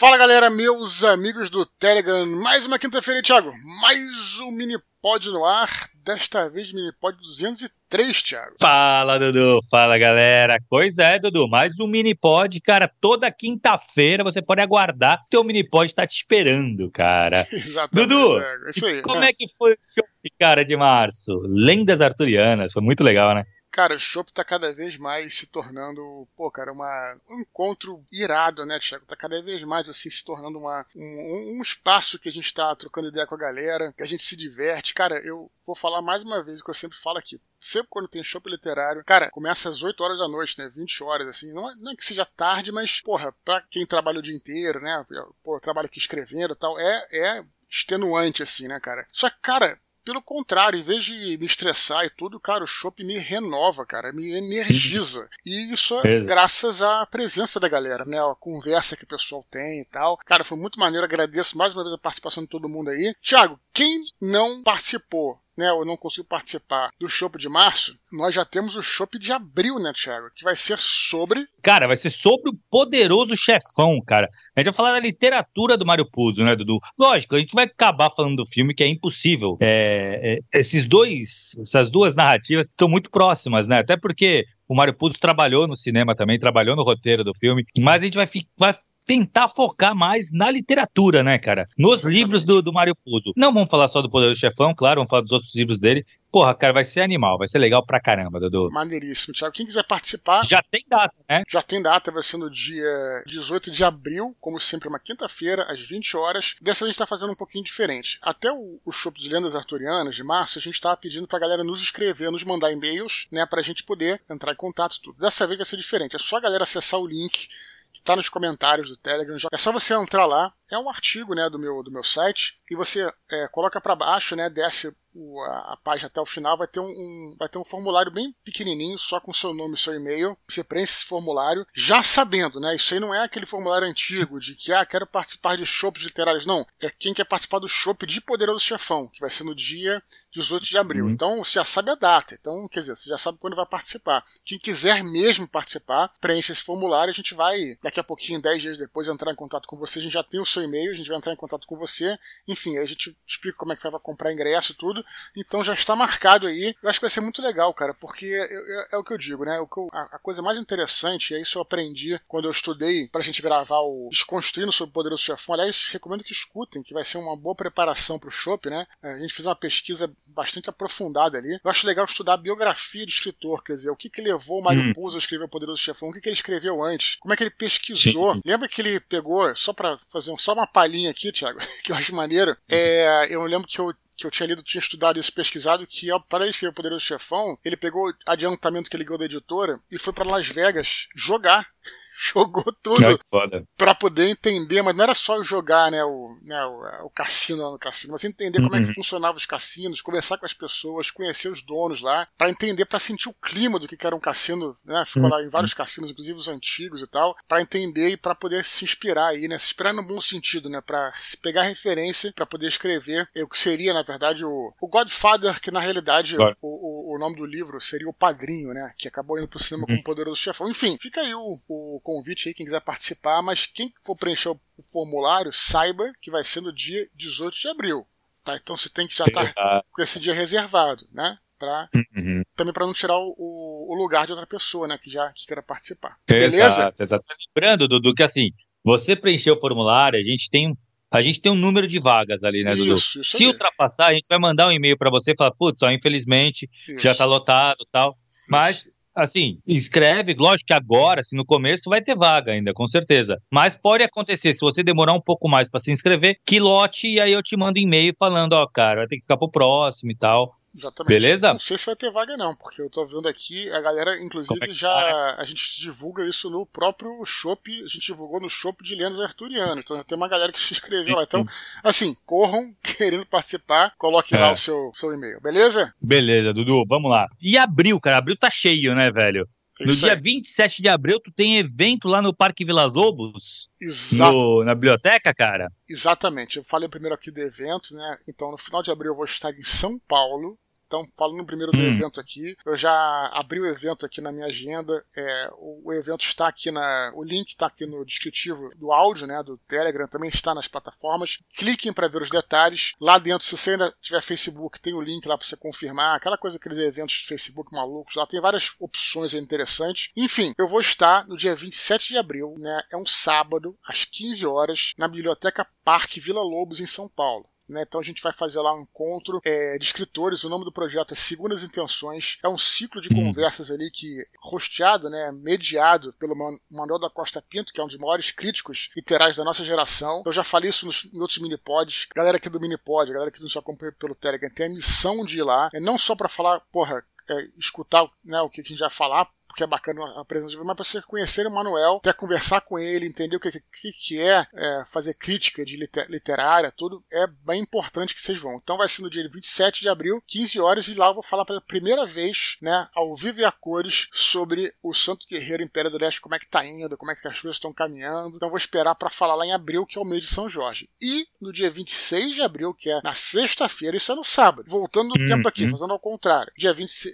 Fala galera, meus amigos do Telegram, mais uma quinta-feira, Thiago, mais um Minipod no ar, desta vez Minipod 203, Thiago. Fala, Dudu, fala galera, pois é, Dudu, mais um Minipod, cara, toda quinta-feira você pode aguardar, teu Minipod tá te esperando, cara. Exatamente, Dudu, Thiago. Isso aí. como é que foi o show, cara, de março? Lendas Arturianas, foi muito legal, né? Cara, o Chopp tá cada vez mais se tornando, um encontro irado, né, Thiago? Tá cada vez mais, assim, se tornando um espaço que a gente tá trocando ideia com a galera, que a gente se diverte. Cara, eu vou falar mais uma vez o que eu sempre falo aqui. Sempre quando tem Chopp literário, cara, começa às 8 horas da noite, né, 20 horas, assim. Não é que seja tarde, mas, pra quem trabalha o dia inteiro, né, trabalha aqui escrevendo e tal, é extenuante, assim, né, cara? Só que, cara, pelo contrário, em vez de me estressar e tudo, cara, o Chopp me renova, cara, me energiza. E isso é graças à presença da galera, né? A conversa que o pessoal tem e tal. Cara, foi muito maneiro, agradeço mais uma vez a participação de todo mundo aí. Thiago, quem não participou, né, ou não conseguiu participar do Chopp de março, nós já temos o Chopp de abril, né, Thiago? Que vai ser sobre... Cara, vai ser sobre o Poderoso Chefão, cara. A gente vai falar da literatura do Mário Puzo, né, Dudu? Lógico, a gente vai acabar falando do filme, que é impossível. Essas duas narrativas estão muito próximas, né? Até porque o Mário Puzo trabalhou no cinema também, trabalhou no roteiro do filme, mas a gente vai tentar focar mais na literatura, né, cara? Nos livros do Mário Puzo. Não vamos falar só do Poderoso Chefão, claro, vamos falar dos outros livros dele. Porra, cara, vai ser animal, vai ser legal pra caramba, Dudu. Maneiríssimo, Thiago. Quem quiser participar... Já tem data, né? Já tem data, vai ser no dia 18 de abril, como sempre, uma quinta-feira, às 20 horas. Dessa vez a gente tá fazendo um pouquinho diferente. Até o Chopp de Lendas Arturianas, de março, a gente tava pedindo pra galera nos escrever, nos mandar e-mails, né, pra gente poder entrar em contato e tudo. Dessa vez vai ser diferente, é só a galera acessar o link que tá nos comentários do Telegram. É só você entrar lá, é um artigo, né, do meu site, e você coloca pra baixo, né, desce a página até o final, vai ter um formulário bem pequenininho, só com seu nome e seu e-mail. Você preenche esse formulário, já sabendo, né? Isso aí não é aquele formulário antigo de que, quero participar de Chopps literários. Não, é quem quer participar do Chopp de Poderoso Chefão, que vai ser no dia 18 de abril. Então, você já sabe a data. Então, quer dizer, você já sabe quando vai participar. Quem quiser mesmo participar, preenche esse formulário. A gente vai, daqui a pouquinho, 10 dias depois, entrar em contato com você. A gente já tem o seu e-mail, a gente vai entrar em contato com você. Enfim, aí a gente explica como é que vai comprar ingresso e tudo. Então já está marcado aí. Eu acho que vai ser muito legal, cara, porque é o que eu digo, né? A coisa mais interessante, e isso eu aprendi quando eu estudei pra gente gravar o Desconstruindo sobre o Poderoso Chefão. Aliás, recomendo que escutem, que vai ser uma boa preparação pro Chopp, né? A gente fez uma pesquisa bastante aprofundada ali. Eu acho legal estudar a biografia do escritor, quer dizer, o que levou o Mário Puzo a escrever o Poderoso Chefão, o que ele escreveu antes, como é que ele pesquisou. Sim. Lembra que ele pegou, só pra fazer só uma palhinha aqui, Thiago, que eu acho maneiro, eu lembro que eu tinha estudado isso, pesquisado, que para ele escrever o Poderoso Chefão, ele pegou o adiantamento que ele ganhou da editora e foi para Las Vegas jogar. Jogou tudo pra poder entender, mas não era só jogar, né, o cassino lá no cassino, mas entender como é que funcionavam os cassinos, conversar com as pessoas, conhecer os donos lá, pra entender, pra sentir o clima do que era um cassino, né, ficou lá em vários cassinos, inclusive os antigos e tal, pra entender e pra poder se inspirar aí, né, se inspirar no bom sentido, né, pra pegar referência pra poder escrever o que seria, na verdade, o Godfather, que na realidade o nome do livro seria O Padrinho, né, que acabou indo pro cinema como Poderoso Chefão. Enfim, fica aí o convite aí, quem quiser participar, mas quem for preencher o formulário, saiba que vai ser no dia 18 de abril, tá? Então você tem que já estar com esse dia reservado, né? Também para não tirar o lugar de outra pessoa, né? Que queira participar. Beleza? Exato. Lembrando, Dudu, que assim, você preencheu o formulário, a gente tem um número de vagas ali, né, Dudu? Isso Se ultrapassar, a gente vai mandar um e-mail para você e falar, putz, infelizmente, já tá lotado e tal. Mas, assim, escreve, lógico que agora, assim, no começo vai ter vaga ainda, com certeza. Mas pode acontecer, se você demorar um pouco mais para se inscrever, que lote, e aí eu te mando e-mail falando, cara, vai ter que ficar pro próximo e tal. Exatamente. Beleza? Não sei se vai ter vaga não, porque eu tô vendo aqui, a galera, inclusive, a gente divulga isso no próprio Chopp, a gente divulgou no Chopp de Lendas Arturianas, então tem uma galera que se inscreveu lá. Então, assim, corram, querendo participar, coloque lá o seu e-mail, beleza? Beleza, Dudu, vamos lá. E abril, cara, abril tá cheio, né, velho? No dia 27 de abril, tu tem evento lá no Parque Vila Lobos? Na biblioteca, cara? Exatamente. Eu falei primeiro aqui do evento, né? Então, no final de abril eu vou estar em São Paulo, Então, falando primeiro do evento aqui, eu já abri o evento aqui na minha agenda. O evento está aqui o link está aqui no descritivo do áudio, né, do Telegram, também está nas plataformas. Cliquem para ver os detalhes. Lá dentro, se você ainda tiver Facebook, tem o link lá para você confirmar. Aquela coisa, aqueles eventos de Facebook malucos, lá tem várias opções interessantes. Enfim, eu vou estar no dia 27 de abril, né, é um sábado, às 15 horas, na Biblioteca Parque Vila Lobos, em São Paulo. Então a gente vai fazer lá um encontro de escritores. O nome do projeto é Segundas Intenções. É um ciclo de conversas ali que rosteado, né, mediado pelo Manuel da Costa Pinto, que é um dos maiores críticos literários da nossa geração. Eu já falei isso em outros mini-pods. Galera aqui do mini-pod, galera que nos acompanha pelo Telegram, tem a missão de ir lá, não só para falar, escutar, né, o que a gente vai falar, porque é bacana a presença dele, mas para você conhecer o Manuel, até conversar com ele, entender o que é fazer crítica de literária, tudo, é bem importante que vocês vão. Então vai ser no dia 27 de abril, 15 horas, e lá eu vou falar pela primeira vez, né, ao vivo e a cores, sobre o Santo Guerreiro Império do Leste, como é que tá indo, como é que as coisas estão caminhando. Então vou esperar para falar lá em abril, que é o mês de São Jorge. E no dia 26 de abril, que é na sexta-feira, isso é no sábado, voltando no tempo aqui, fazendo ao contrário. Dia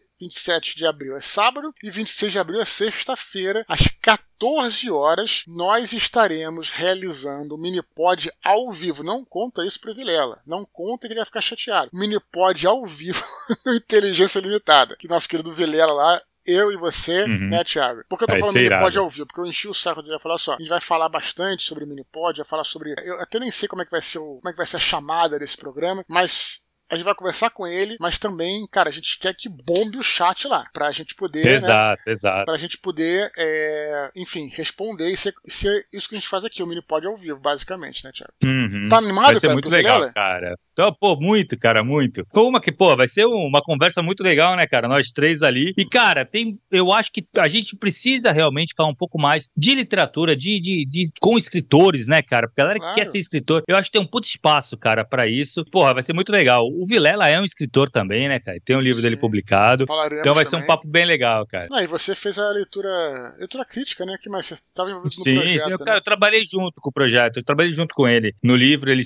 27 de abril é sábado e 26 de abril é sexta-feira, às 14 horas, nós estaremos realizando o Minipod ao vivo. Não conta isso pro Vilela. Não conta que ele vai ficar chateado. Minipod ao vivo no Inteligência Limitada. Que nosso querido Vilela lá, eu e você, né, Thiago? Por que eu tô falando Minipod ao vivo? Porque eu enchi o saco de falar só. A gente vai falar bastante sobre Minipod, vai falar sobre. Eu até nem sei como é que vai ser a chamada desse programa, mas a gente vai conversar com ele, mas também, cara, a gente quer que bombe o chat lá, pra gente poder, exato. Pra gente poder, enfim, responder e ser isso que a gente faz aqui, o Minipod ao vivo, basicamente, né, Thiago? Tá animado, vai ser cara, muito legal, Vilela? cara. Então, muito, cara, muito. Vai ser uma conversa muito legal, né, cara? Nós três ali. E, cara, eu acho que a gente precisa realmente falar um pouco mais de literatura, com escritores, né, cara? Porque a galera que quer ser escritor, eu acho que tem um puto espaço, cara, pra isso. Vai ser muito legal. O Vilela é um escritor também, né, cara? Tem um livro dele publicado. Falaremos então vai também. ser um papo bem legal, cara. E você fez a leitura crítica, né? Que mais? Você estava envolvido no projeto, né? Cara, eu trabalhei junto com o projeto, eu trabalhei junto com ele. No livro, ele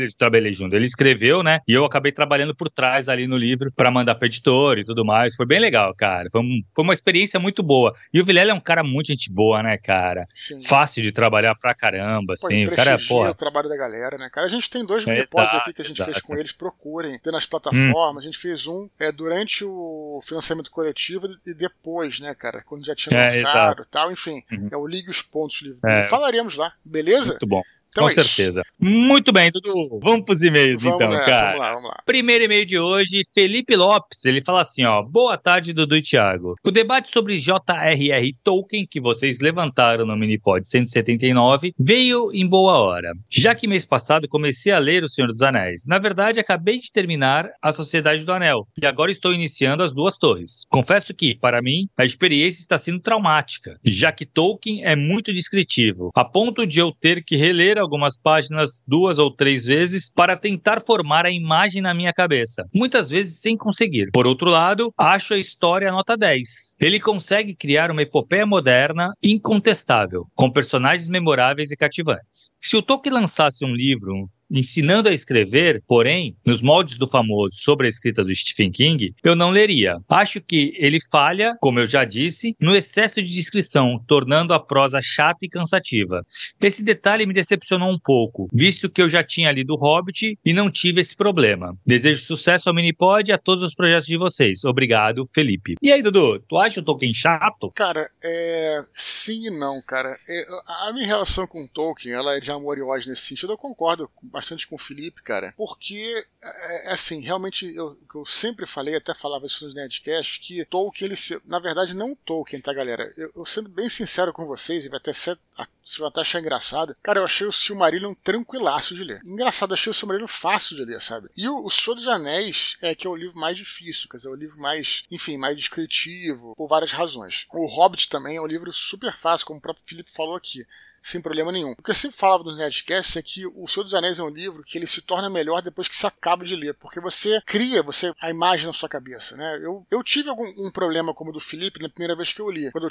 escreveu, né? E eu acabei trabalhando por trás ali no livro pra mandar pro editor e tudo mais. Foi bem legal, cara. Foi uma experiência muito boa. E o Vilela é um cara muito gente boa, né, cara? Sim. Fácil de trabalhar pra caramba, assim. O cara, o trabalho da galera, né, cara? A gente tem 2 mini-pods aqui que a gente fez com eles, procurem. Tem nas plataformas. A gente fez um durante o financiamento coletivo e depois, né, cara? Quando já tinha lançado e tal. Enfim, o Ligue os Pontos livre. Falaremos lá, beleza? Muito bom. Então com certeza. Muito bem, Dudu. Vamos pros e-mails, cara. Vamos lá. Primeiro e-mail de hoje, Felipe Lopes. Ele fala assim, boa tarde, Dudu e Thiago. O debate sobre J.R.R. Tolkien, que vocês levantaram no Minipod 179, veio em boa hora. Já que mês passado comecei a ler O Senhor dos Anéis. Na verdade, acabei de terminar A Sociedade do Anel. E agora estou iniciando As Duas Torres. Confesso que, para mim, a experiência está sendo traumática, já que Tolkien é muito descritivo, a ponto de eu ter que reler algumas páginas 2 ou 3 vezes para tentar formar a imagem na minha cabeça, muitas vezes sem conseguir. Por outro lado, acho a história nota 10. Ele consegue criar uma epopeia moderna incontestável, com personagens memoráveis e cativantes. Se o Tolkien lançasse um livro ensinando a escrever, porém, nos moldes do famoso Sobre a Escrita do Stephen King, eu não leria. Acho que ele falha, como eu já disse, no excesso de descrição, tornando a prosa chata e cansativa. Esse detalhe me decepcionou um pouco, visto que eu já tinha lido O Hobbit e não tive esse problema. Desejo sucesso ao Minipod e a todos os projetos de vocês. Obrigado, Felipe. E aí, Dudu, tu acha o Tolkien chato? Cara, sim e não, cara. A minha relação com o Tolkien, ela é de amor e ódio nesse sentido. Eu concordo bastante com o Felipe, cara, porque, assim, realmente, eu sempre falei, até falava isso nos Nerdcasts, que Tolkien, na verdade, não Tolkien, tá, galera? Eu sendo bem sincero com vocês, e vai até ser, você vai até achar engraçado, cara, eu achei o Silmarillion tranquilaço de ler. Engraçado, eu achei o Silmarillion fácil de ler, sabe? E o Senhor dos Anéis que é o livro mais difícil, quer dizer, é o livro mais, enfim, mais descritivo, por várias razões. O Hobbit também é um livro super fácil, como o próprio Felipe falou aqui, sem problema nenhum. O que eu sempre falava nos Nerdcasts é que O Senhor dos Anéis é um livro que ele se torna melhor depois que você acaba de ler, porque você cria a imagem na sua cabeça, né? Eu tive um problema como o do Felipe na primeira vez que eu li. Quando eu tinha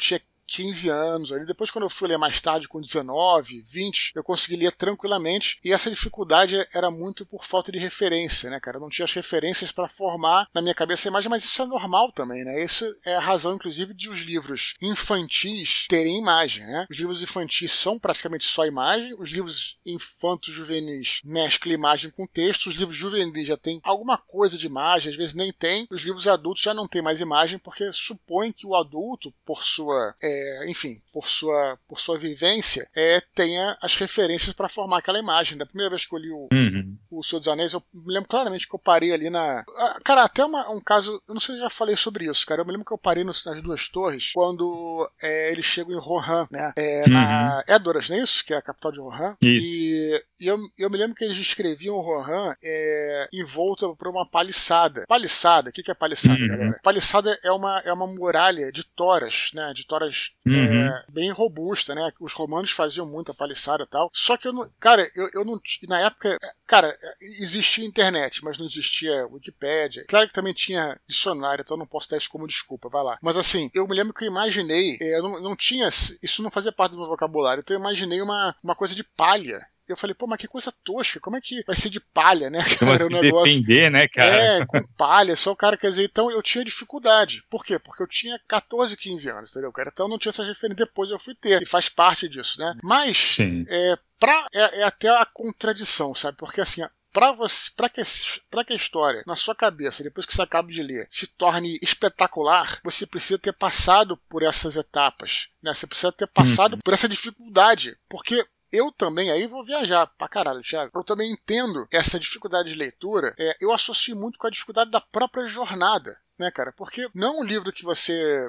15 anos. Ali. Depois, quando eu fui ler mais tarde, com 19, 20, eu consegui ler tranquilamente. E essa dificuldade era muito por falta de referência, né, cara? Eu não tinha as referências para formar na minha cabeça a imagem, mas isso é normal também, né? Isso é a razão, inclusive, de os livros infantis terem imagem, né? Os livros infantis são praticamente só imagem. Os livros infantos juvenis mesclam imagem com texto. Os livros juvenis já tem alguma coisa de imagem, às vezes nem tem. Os livros adultos já não tem mais imagem, porque supõe que o adulto, por sua por sua vivência, tenha as referências para formar aquela imagem. Da primeira vez que eu li o Senhor dos Anéis, eu me lembro claramente que eu parei ali na... Cara, até um caso, eu não sei se eu já falei sobre isso, cara, eu me lembro que eu parei nas Duas Torres, quando eles chegam em Rohan, né, na Edoras, não é isso? Que é a capital de Rohan. Isso. E eu me lembro que eles descreviam Rohan envolta por uma paliçada. Paliçada, o que é paliçada, galera? Paliçada é uma muralha de toras, né, de toras bem robusta, né, os romanos faziam muito a paliçada e tal, só que eu não, cara, eu não, na época, cara, existia internet, mas não existia Wikipédia, claro que também tinha dicionário, então eu não posso dar isso como desculpa, vai lá, mas assim, eu me lembro que eu imaginei, eu não tinha, isso não fazia parte do meu vocabulário, então eu imaginei uma coisa de palha. Eu falei, pô, mas que coisa tosca, como é que vai ser de palha, né, cara, o negócio? Defender, né, cara? Com palha, só o cara, quer dizer, então eu tinha dificuldade. Por quê? Porque eu tinha 14, 15 anos, entendeu, cara? Então eu não tinha essa referência, depois eu fui ter, e faz parte disso, né? Mas, é até a contradição, sabe? Porque assim, para que a história, na sua cabeça, depois que você acaba de ler, se torne espetacular, você precisa ter passado por essas etapas, né? Você precisa ter passado por essa dificuldade, porque eu também, aí vou viajar pra caralho, Thiago. Eu também entendo essa dificuldade de leitura, eu associo muito com a dificuldade da própria jornada, né, cara? Porque não é um livro que você...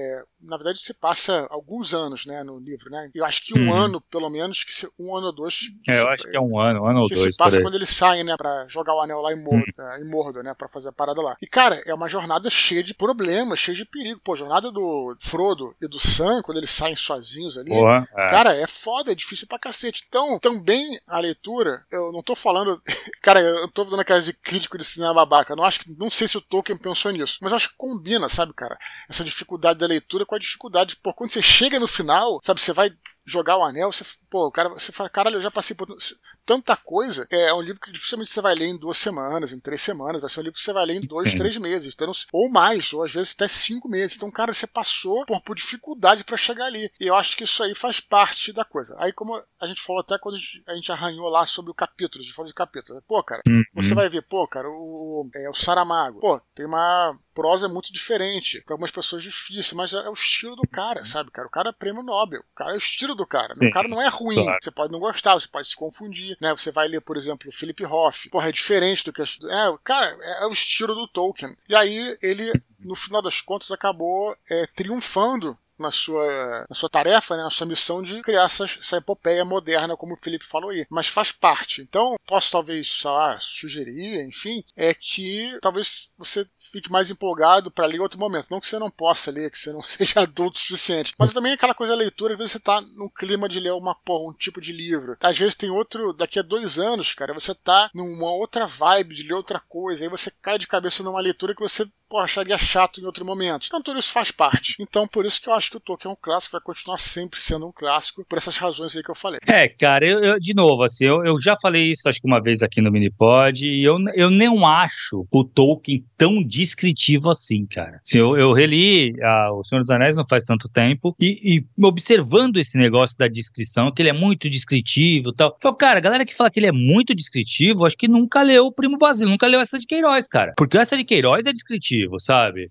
na verdade, você passa alguns anos, né, no livro, né? Eu acho que um ano, pelo menos, um ano ou dois... eu acho que é um ano ou dois. Que se passa quando eles saem, né, pra jogar o anel lá em Mordor, né, pra fazer a parada lá. E, cara, é uma jornada cheia de problemas, cheia de perigo. Pô, a jornada do Frodo e do Sam, quando eles saem sozinhos ali, cara, é foda, é difícil pra cacete. Então, também a leitura, eu não tô falando... cara, eu tô dando aquela de crítico de cinema babaca. Não sei se o Tolkien pensou nisso, mas eu acho que combina, sabe, cara? Essa dificuldade da leitura com a dificuldade, pô, quando você chega no final, sabe, você vai jogar o anel, você fala, caralho, eu já passei por tanta coisa. É um livro que dificilmente você vai ler em 2 semanas, em 3 semanas, vai ser um livro que você vai ler em 2, 3 meses, então, ou mais, ou às vezes até 5 meses. Então, cara, você passou por dificuldade pra chegar ali. E eu acho que isso aí faz parte da coisa. Aí, como a gente falou até quando a gente arranhou lá sobre o capítulo, a gente falou de capítulo. Pô, cara, você vai ver, pô, cara, o Saramago, pô, tem uma prosa muito diferente, para algumas pessoas difícil, mas é o estilo do cara, sabe, cara? O cara é prêmio Nobel, o cara é o estilo do cara. Sim, o cara não é ruim, claro. Você pode não gostar, você pode se confundir, né? Você vai ler, por exemplo, o Philip Roth, porra, é diferente do que... cara, é o estilo do Tolkien. E aí ele, no final das contas, acabou triunfando na sua tarefa, né, na sua missão de criar essa epopeia moderna, como o Felipe falou aí. Mas faz parte. Então, posso talvez, sei lá, sugerir, enfim, que talvez você fique mais empolgado para ler em outro momento. Não que você não possa ler, que você não seja adulto o suficiente. Mas também aquela coisa da leitura, às vezes você tá no clima de ler um tipo de livro. Às vezes tem outro, daqui a 2 anos, cara, você tá numa outra vibe de ler outra coisa, aí você cai de cabeça numa leitura que você acharia chato em outro momento. Então tudo isso faz parte. Então por isso que eu acho que o Tolkien é um clássico, vai continuar sempre sendo um clássico, por essas razões aí que eu falei. Cara, eu de novo, assim, eu já falei isso acho que uma vez aqui no Minipod, e eu não acho o Tolkien tão descritivo assim, cara. Assim, eu reli O Senhor dos Anéis não faz tanto tempo, e observando esse negócio da descrição, que ele é muito descritivo e tal, eu falo, cara, a galera que fala que ele é muito descritivo, acho que nunca leu o Primo Basílio, nunca leu essa de Queiroz, cara. Porque essa de Queiroz é descritivo, sabe?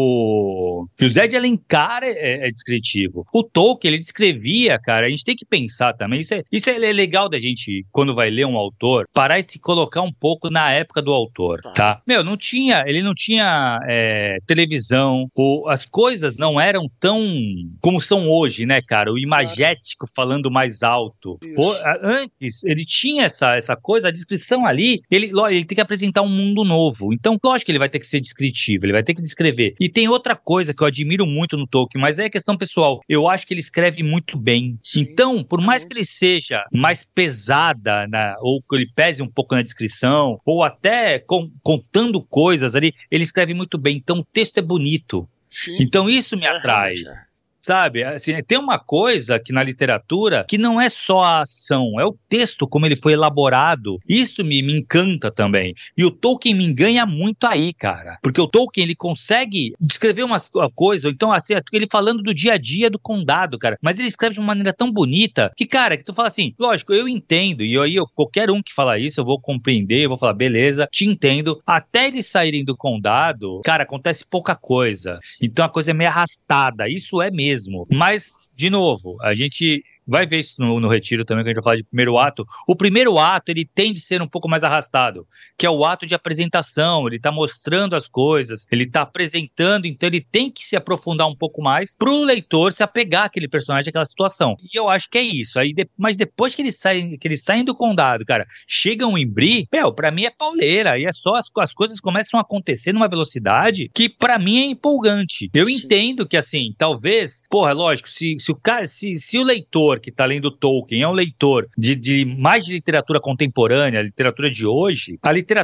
O José de Alencar é descritivo. O Tolkien, ele descrevia, cara, a gente tem que pensar também, isso é legal da gente, quando vai ler um autor, parar e se colocar um pouco na época do autor, tá? Ele não tinha televisão, as coisas não eram tão como são hoje, né, cara? O imagético falando mais alto. Antes, ele tinha essa coisa, a descrição ali, ele tem que apresentar um mundo novo. Então, lógico que ele vai ter que ser descritivo, ele vai ter que descrever. E tem outra coisa que eu admiro muito no Tolkien, mas é questão pessoal. Eu acho que ele escreve muito bem. Sim. Então, por mais que ele seja mais pesada, ou que ele pese um pouco na descrição, ou até contando coisas ali, ele escreve muito bem. Então, o texto é bonito. Sim. Então, isso me atrai. sabe? Assim, tem uma coisa que na literatura que não é só a ação, é o texto, como ele foi elaborado. Isso me encanta também. E o Tolkien me enganha muito aí, cara. Porque o Tolkien, ele consegue descrever uma coisa, ou então, assim, ele falando do dia a dia do condado, cara. Mas ele escreve de uma maneira tão bonita que, cara, que tu fala assim, lógico, eu entendo. E aí, qualquer um que fala isso, eu vou compreender, eu vou falar, beleza, te entendo. Até eles saírem do condado, cara, acontece pouca coisa. Então a coisa é meio arrastada. Isso é mesmo. Mas, de novo, a gente vai ver isso no retiro também, que a gente vai falar de primeiro ato. O primeiro ato, ele tende a ser um pouco mais arrastado, que é o ato de apresentação. Ele tá mostrando as coisas, ele tá apresentando, então ele tem que se aprofundar um pouco mais pro leitor se apegar àquele personagem, àquela situação. E eu acho que é isso. Aí, mas depois que eles saem do condado, cara, chegam em Bree, pra mim é pauleira, e é só as coisas começam a acontecer numa velocidade que pra mim é empolgante. Eu entendo que, assim, talvez, porra, lógico, se o leitor que tá lendo Tolkien é um leitor de mais de literatura contemporânea, a literatura de hoje,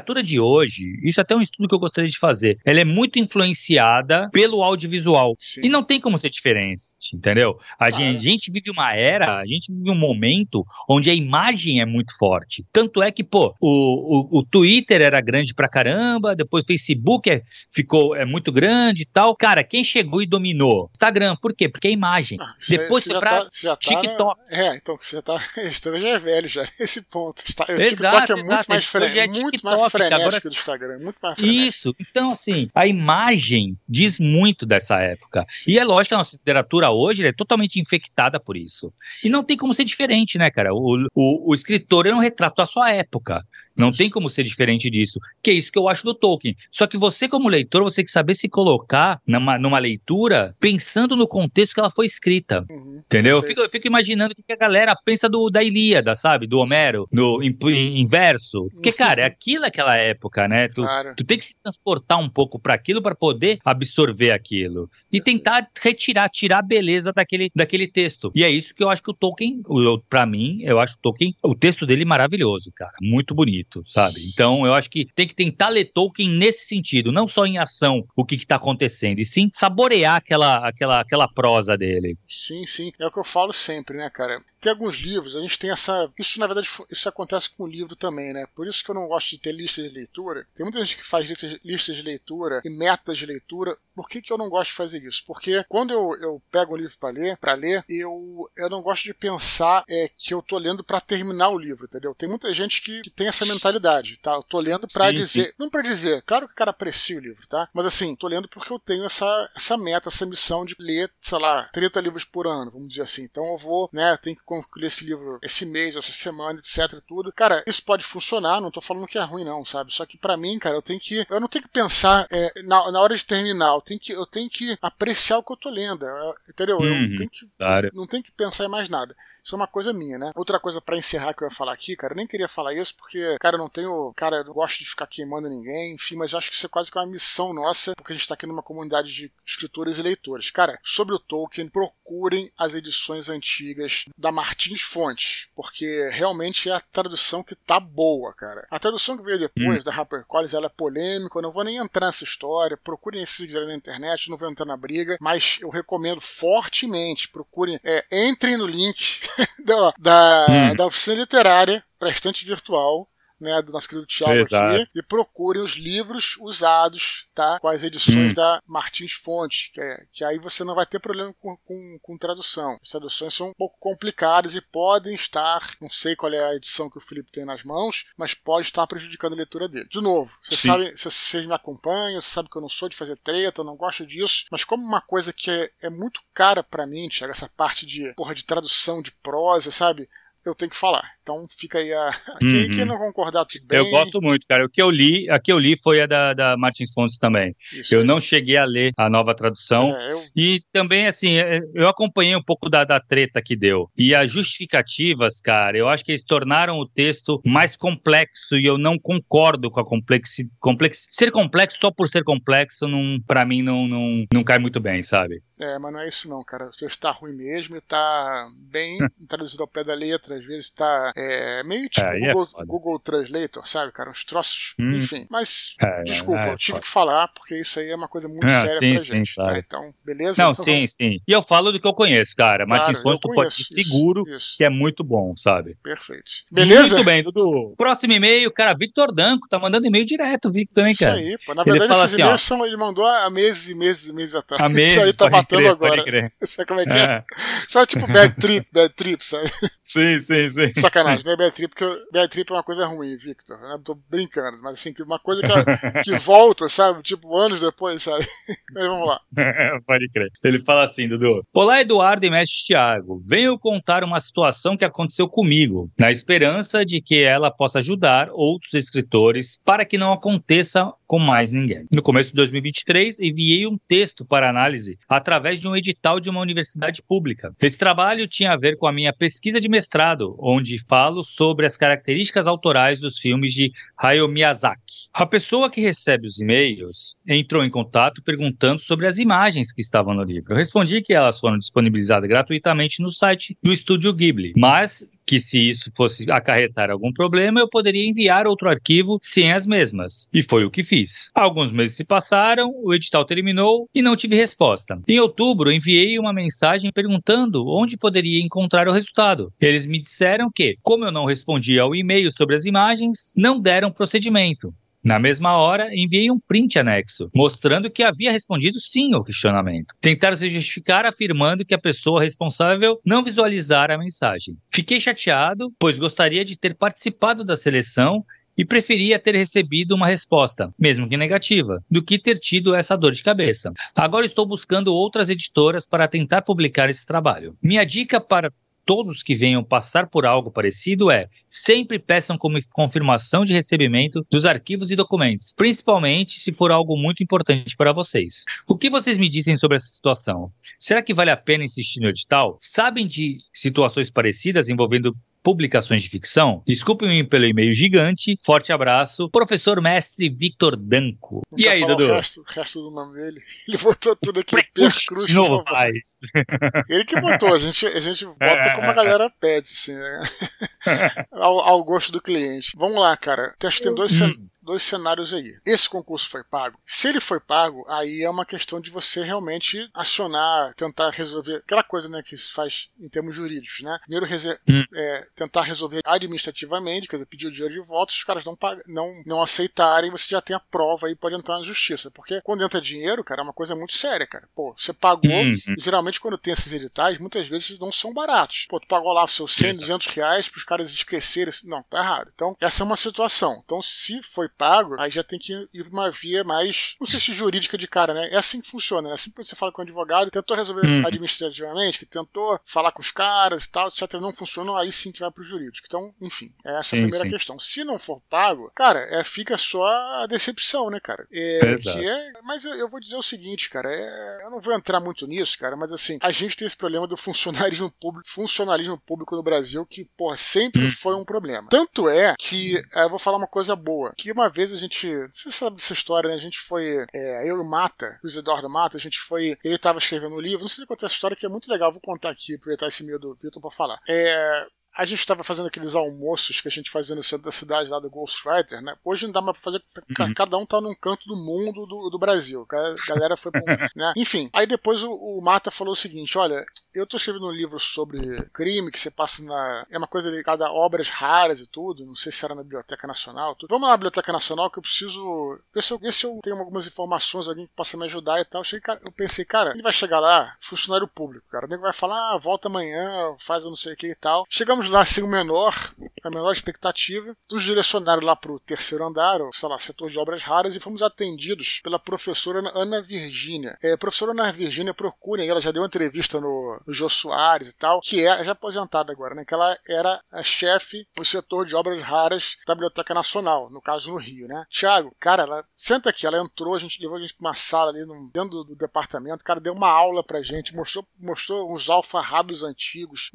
isso até é um estudo que eu gostaria de fazer, ela é muito influenciada pelo audiovisual. Sim. E não tem como ser diferente, entendeu? A gente vive uma era, a gente vive um momento onde a imagem é muito forte. Tanto é que, o Twitter era grande pra caramba, depois o Facebook ficou muito grande e tal. Cara, quem chegou e dominou? Instagram. Por quê? Porque é imagem. Depois foi pra TikTok. Então você já é velho já nesse ponto. O TikTok é muito mais frenético agora, do Instagram, muito mais frenético. Isso, então assim, a imagem diz muito dessa época. Sim. E é lógico que a nossa literatura hoje é totalmente infectada por isso. Sim. E não tem como ser diferente, né, cara? O escritor é um retrato da sua época. Não tem como ser diferente disso. Que é isso que eu acho do Tolkien. Só que você, como leitor, você tem que saber se colocar numa leitura pensando no contexto que ela foi escrita. Entendeu? Eu fico imaginando o que a galera pensa da Ilíada, sabe? Do Homero, em verso. Porque, cara, aquilo é aquela época, né? Tu tem que se transportar um pouco para aquilo para poder absorver aquilo. E tentar tirar a beleza daquele texto. E é isso que eu acho que o Tolkien, pra mim, eu acho o texto dele maravilhoso, cara. Muito bonito. Sabe? Então eu acho que tem que tentar ler Tolkien nesse sentido, não só em ação o que está acontecendo, e sim saborear aquela prosa dele. Sim, é o que eu falo sempre, né, cara? Tem alguns livros, a gente tem isso na verdade, isso acontece com o livro também, né? Por isso que eu não gosto de ter listas de leitura. Tem muita gente que faz listas de leitura e metas de leitura. Por que eu não gosto de fazer isso? Porque quando eu pego um livro para ler, eu não gosto de pensar que eu tô lendo para terminar o livro, entendeu? Tem muita gente que tem essa mentalidade, tá? Eu tô lendo pra dizer, não pra dizer, claro que o cara aprecia o livro, tá? Mas assim, tô lendo porque eu tenho essa meta, essa missão de ler, sei lá, 30 livros por ano, vamos dizer assim. Então eu vou, né, eu tenho que concluir esse livro esse mês, essa semana, etc, tudo. Cara, isso pode funcionar, não tô falando que é ruim não, sabe? Só que pra mim, cara, eu não tenho que pensar na hora de terminar, eu tenho que apreciar o que eu tô lendo, entendeu? Não tenho que pensar em mais nada. Isso é uma coisa minha, né? Outra coisa pra encerrar que eu ia falar aqui, cara, eu nem queria falar isso porque, cara, eu não gosto de ficar queimando ninguém, enfim, mas eu acho que isso é quase que uma missão nossa, porque a gente tá aqui numa comunidade de escritores e leitores. Cara, sobre o Tolkien, procurem as edições antigas da Martins Fontes, porque realmente é a tradução que tá boa, cara. A tradução que veio depois, da HarperCollins, ela é polêmica, eu não vou nem entrar nessa história, procurem se quiserem na internet, não vou entrar na briga, mas eu recomendo fortemente, procurem, entrem no link da oficina literária para a estante virtual, né, do nosso querido Thiago aqui, e procurem os livros usados, tá, com as edições da Martins Fontes, que aí você não vai ter problema com tradução. As traduções são um pouco complicadas e podem estar, não sei qual é a edição que o Felipe tem nas mãos, mas pode estar prejudicando a leitura dele. De novo, vocês me acompanham, vocês sabem que eu não sou de fazer treta, eu não gosto disso, mas como uma coisa que é muito cara pra mim, Thiago, essa parte de tradução de prosa, sabe? Eu tenho que falar. Então fica aí quem não concordar, tudo bem. Eu gosto muito, cara. A que eu li foi a da Martins Fontes também. Isso eu não cheguei a ler a nova tradução. E também, assim, eu acompanhei um pouco da treta que deu. E as justificativas, cara, eu acho que eles tornaram o texto mais complexo e eu não concordo com a complexidade. Ser complexo só por ser complexo, pra mim, não cai muito bem, sabe? Mas não é isso não, cara. O texto tá ruim mesmo e tá bem traduzido ao pé da letra. Às vezes tá Meio tipo é Google Translator, sabe, cara? Uns troços, enfim. Mas, desculpa, eu tive que falar, porque isso aí é uma coisa muito séria pra gente. Claro. Tá? Então, beleza? Não, então, sim. E eu falo do que eu conheço, cara. Claro, Martins Fontes, tu pode ir seguro, que é muito bom, sabe? Perfeito. Beleza? Muito bem, Dudu. Próximo e-mail, cara, Victor Danco, tá mandando e-mail direto, Victor, hein, cara? Isso aí, pô. Na verdade, esses e-mails ele mandou há meses e meses atrás. Há meses, isso aí tá batendo agora. Pode crer. Sabe como é que é? Sabe, tipo bad trip, sabe? Sim. Sacanagem, não é bad trip, porque bad trip é uma coisa ruim, Victor. Eu tô brincando, mas assim, uma coisa que volta, sabe? Tipo, anos depois, sabe? Mas vamos lá. Pode crer. Ele fala assim, Dudu. Olá, Eduardo e mestre Thiago. Venho contar uma situação que aconteceu comigo, na esperança de que ela possa ajudar outros escritores para que não aconteça com mais ninguém. No começo de 2023, enviei um texto para análise através de um edital de uma universidade pública. Esse trabalho tinha a ver com a minha pesquisa de mestrado, onde falo sobre as características autorais dos filmes de Hayao Miyazaki. A pessoa que recebe os e-mails entrou em contato perguntando sobre as imagens que estavam no livro. Eu respondi que elas foram disponibilizadas gratuitamente no site do Estúdio Ghibli, mas que se isso fosse acarretar algum problema, eu poderia enviar outro arquivo sem as mesmas. E foi o que fiz. Alguns meses se passaram, o edital terminou e não tive resposta. Em outubro, enviei uma mensagem perguntando onde poderia encontrar o resultado. Eles me disseram que, como eu não respondi ao e-mail sobre as imagens, não deram procedimento. Na mesma hora, enviei um print anexo, mostrando que havia respondido sim ao questionamento. Tentaram se justificar afirmando que a pessoa responsável não visualizara a mensagem. Fiquei chateado, pois gostaria de ter participado da seleção e preferia ter recebido uma resposta, mesmo que negativa, do que ter tido essa dor de cabeça. Agora estou buscando outras editoras para tentar publicar esse trabalho. Minha dica para todos que venham passar por algo parecido sempre peçam confirmação de recebimento dos arquivos e documentos, principalmente se for algo muito importante para vocês. O que vocês me dizem sobre essa situação? Será que vale a pena insistir no edital? Sabem de situações parecidas envolvendo publicações de ficção? Desculpem-me pelo e-mail gigante. Forte abraço. Professor mestre Victor Danco. Não e aí, Dudu? O resto do nome dele. Ele botou tudo aqui. Percruz de novo. Ele que botou. A gente bota como a galera pede, assim, né? ao gosto do cliente. Vamos lá, cara. Acho que tem dois cenários aí. Esse concurso foi pago. Se ele foi pago, aí é uma questão de você realmente acionar, tentar resolver aquela coisa, né, que se faz em termos jurídicos, né? Primeiro tentar resolver administrativamente, quer dizer, pedir o dinheiro de volta, se os caras não aceitarem, você já tem a prova aí, pode entrar na justiça. Porque quando entra dinheiro, cara, é uma coisa muito séria, cara. Pô, você pagou, e geralmente quando tem esses editais, muitas vezes não são baratos. Pô, tu pagou lá os seus 100, 200 reais pros caras esquecerem. Não, tá errado. Então, essa é uma situação. Então, se foi pago, aí já tem que ir pra uma via mais, não sei se jurídica de cara, né? É assim que funciona, né? Assim que você fala com o advogado, tentou resolver administrativamente, que tentou falar com os caras e tal, etc. Não funcionou, aí sim que vai pro jurídico. Então, enfim, essa é a primeira questão. Se não for pago, cara, fica só a decepção, né, cara? Mas eu vou dizer o seguinte, cara, eu não vou entrar muito nisso, cara, mas assim, a gente tem esse problema do funcionalismo público no Brasil, que, porra, sempre foi um problema. Tanto é que, eu vou falar uma coisa boa, que uma vez a gente, você sabe dessa história, né, a gente foi, eu e o Mata, o Isidoro Mata, ele tava escrevendo um livro, não sei se contar essa história, que é muito legal, vou contar aqui, aproveitar esse meio do Vitor pra falar. A gente estava fazendo aqueles almoços que a gente fazia no centro da cidade, lá do Ghostwriter, né? Hoje não dá mais pra fazer, cada um tá num canto do mundo do Brasil. A galera foi pra né? Enfim, aí depois o Mata falou o seguinte, olha, eu tô escrevendo um livro sobre crime, que você passa é uma coisa ligada a obras raras e tudo, não sei se era na Biblioteca Nacional, tudo. Vamos lá na Biblioteca Nacional que eu preciso ver se eu tenho algumas informações, alguém que possa me ajudar e tal. Eu pensei, cara, ele vai chegar lá, funcionário público, cara, o nego vai falar, volta amanhã, faz eu não sei o que e tal. Chegamos lá sem a menor expectativa, nos direcionaram lá pro terceiro andar, ou sei lá, setor de obras raras, e fomos atendidos pela professora Ana Virgínia. Professora Ana Virgínia, procurem, ela já deu uma entrevista no Jô Soares e tal, que é já aposentada agora, né? Que ela era a chefe do setor de obras raras da Biblioteca Nacional, no caso no Rio, né? Thiago, cara, ela senta aqui, ela entrou, levou a gente pra uma sala ali dentro do departamento, cara, deu uma aula pra gente, mostrou uns alfarrábios antigos,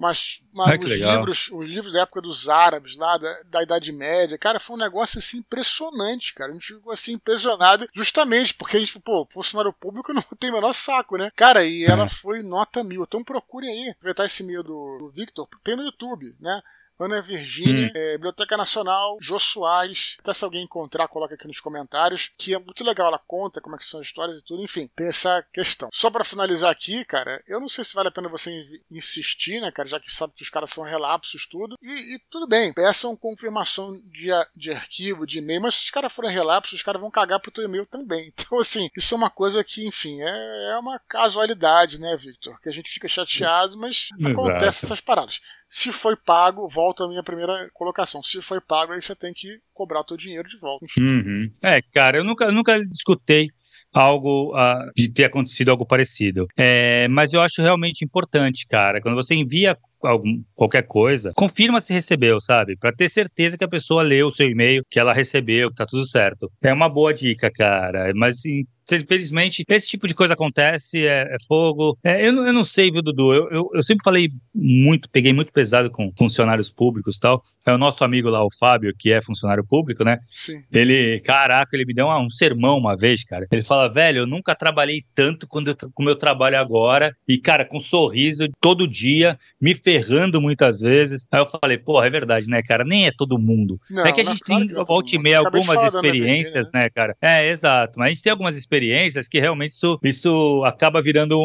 uns livros da época dos árabes, lá da Idade Média, cara, foi um negócio assim impressionante, cara, a gente ficou assim impressionado, justamente porque a gente, funcionário público não tem o menor saco, né? Cara, e ela foi nota 1000, então procurem aí, aproveitar esse e-mail do Victor, tem no YouTube, né? Ana Virgínia, Biblioteca Nacional, Jô Soares, até se alguém encontrar, coloca aqui nos comentários, que é muito legal, ela conta como é que são as histórias e tudo, enfim, tem essa questão. Só pra finalizar aqui, cara, eu não sei se vale a pena você insistir, né, cara, já que sabe que os caras são relapsos, tudo, e tudo bem, peçam confirmação de arquivo, de e-mail, mas se os caras forem relapsos, os caras vão cagar pro teu e-mail também. Então, assim, isso é uma coisa que, enfim, é uma casualidade, né, Victor? Que a gente fica chateado, mas acontece essas paradas. Se foi pago, volta à minha primeira colocação. Se foi pago, aí você tem que cobrar o teu dinheiro de volta. Enfim. Cara, eu nunca escutei algo de ter acontecido algo parecido. Mas eu acho realmente importante, cara, quando você envia qualquer coisa, confirma se recebeu, sabe? Pra ter certeza que a pessoa leu o seu e-mail, que ela recebeu, que tá tudo certo. É uma boa dica, cara. Mas, infelizmente, esse tipo de coisa acontece, é fogo. Eu não sei, viu, Dudu? Eu sempre falei peguei muito pesado com funcionários públicos e tal. É o nosso amigo lá, o Fábio, que é funcionário público, né? Sim. Ele me deu um sermão uma vez, cara. Ele fala, velho, eu nunca trabalhei tanto como eu trabalho agora. E, cara, com sorriso todo dia, me ferrando muitas vezes. Aí eu falei, porra, é verdade, né, cara? Nem é todo mundo. Não, é que a gente tem, volta e meia, algumas experiências, né, cara? Exato. Mas a gente tem algumas experiências que realmente isso acaba virando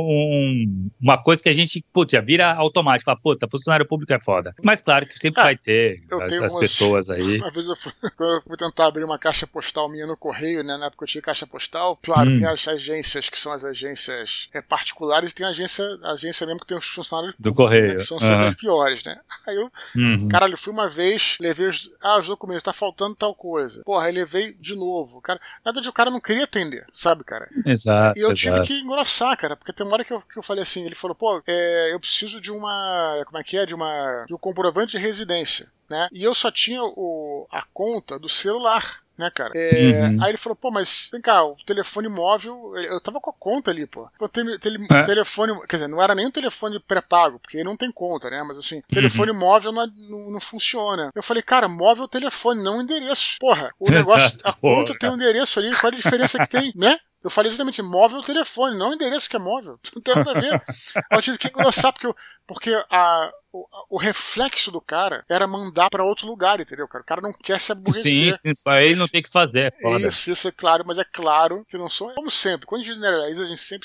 uma coisa que a gente, putz, já vira automático. Fala, puta, funcionário público é foda. Mas claro que sempre vai ter as pessoas aí. Uma vez eu fui tentar abrir uma caixa postal minha no correio, né? Na época eu tinha caixa postal. Claro, tem as agências que são as agências particulares e tem a agência mesmo que tem os funcionários do correio, né, que são sempre as piores, né? Aí eu, caralho, fui uma vez, levei os documentos, tá faltando tal coisa. Porra, aí levei de novo. Cara, na verdade o cara não queria atender, sabe, cara? Exato. E eu tive que engrossar, cara, porque tem uma hora que eu falei assim, ele falou, pô, eu preciso de como é que é? De um comprovante de residência, né? E eu só tinha a conta do celular, né, cara? Aí ele falou, pô, mas vem cá, o telefone móvel, eu tava com a conta ali, pô. Telefone, quer dizer, não era nem um telefone pré-pago, porque ele não tem conta, né? Mas assim, telefone móvel não funciona. Eu falei, cara, móvel telefone, não endereço. Porra, o negócio, a conta tem um endereço ali, qual é a diferença que tem, né? Eu falei exatamente móvel telefone, não endereço que é móvel. Não tem nada a ver. Eu tive que engrossar, porque o reflexo do cara era mandar pra outro lugar, entendeu, cara? O cara não quer se aborrecer. Sim, pra ele não tem que fazer, é foda. Isso é claro, mas é claro que não sou. Como sempre, quando a gente generaliza, a gente sempre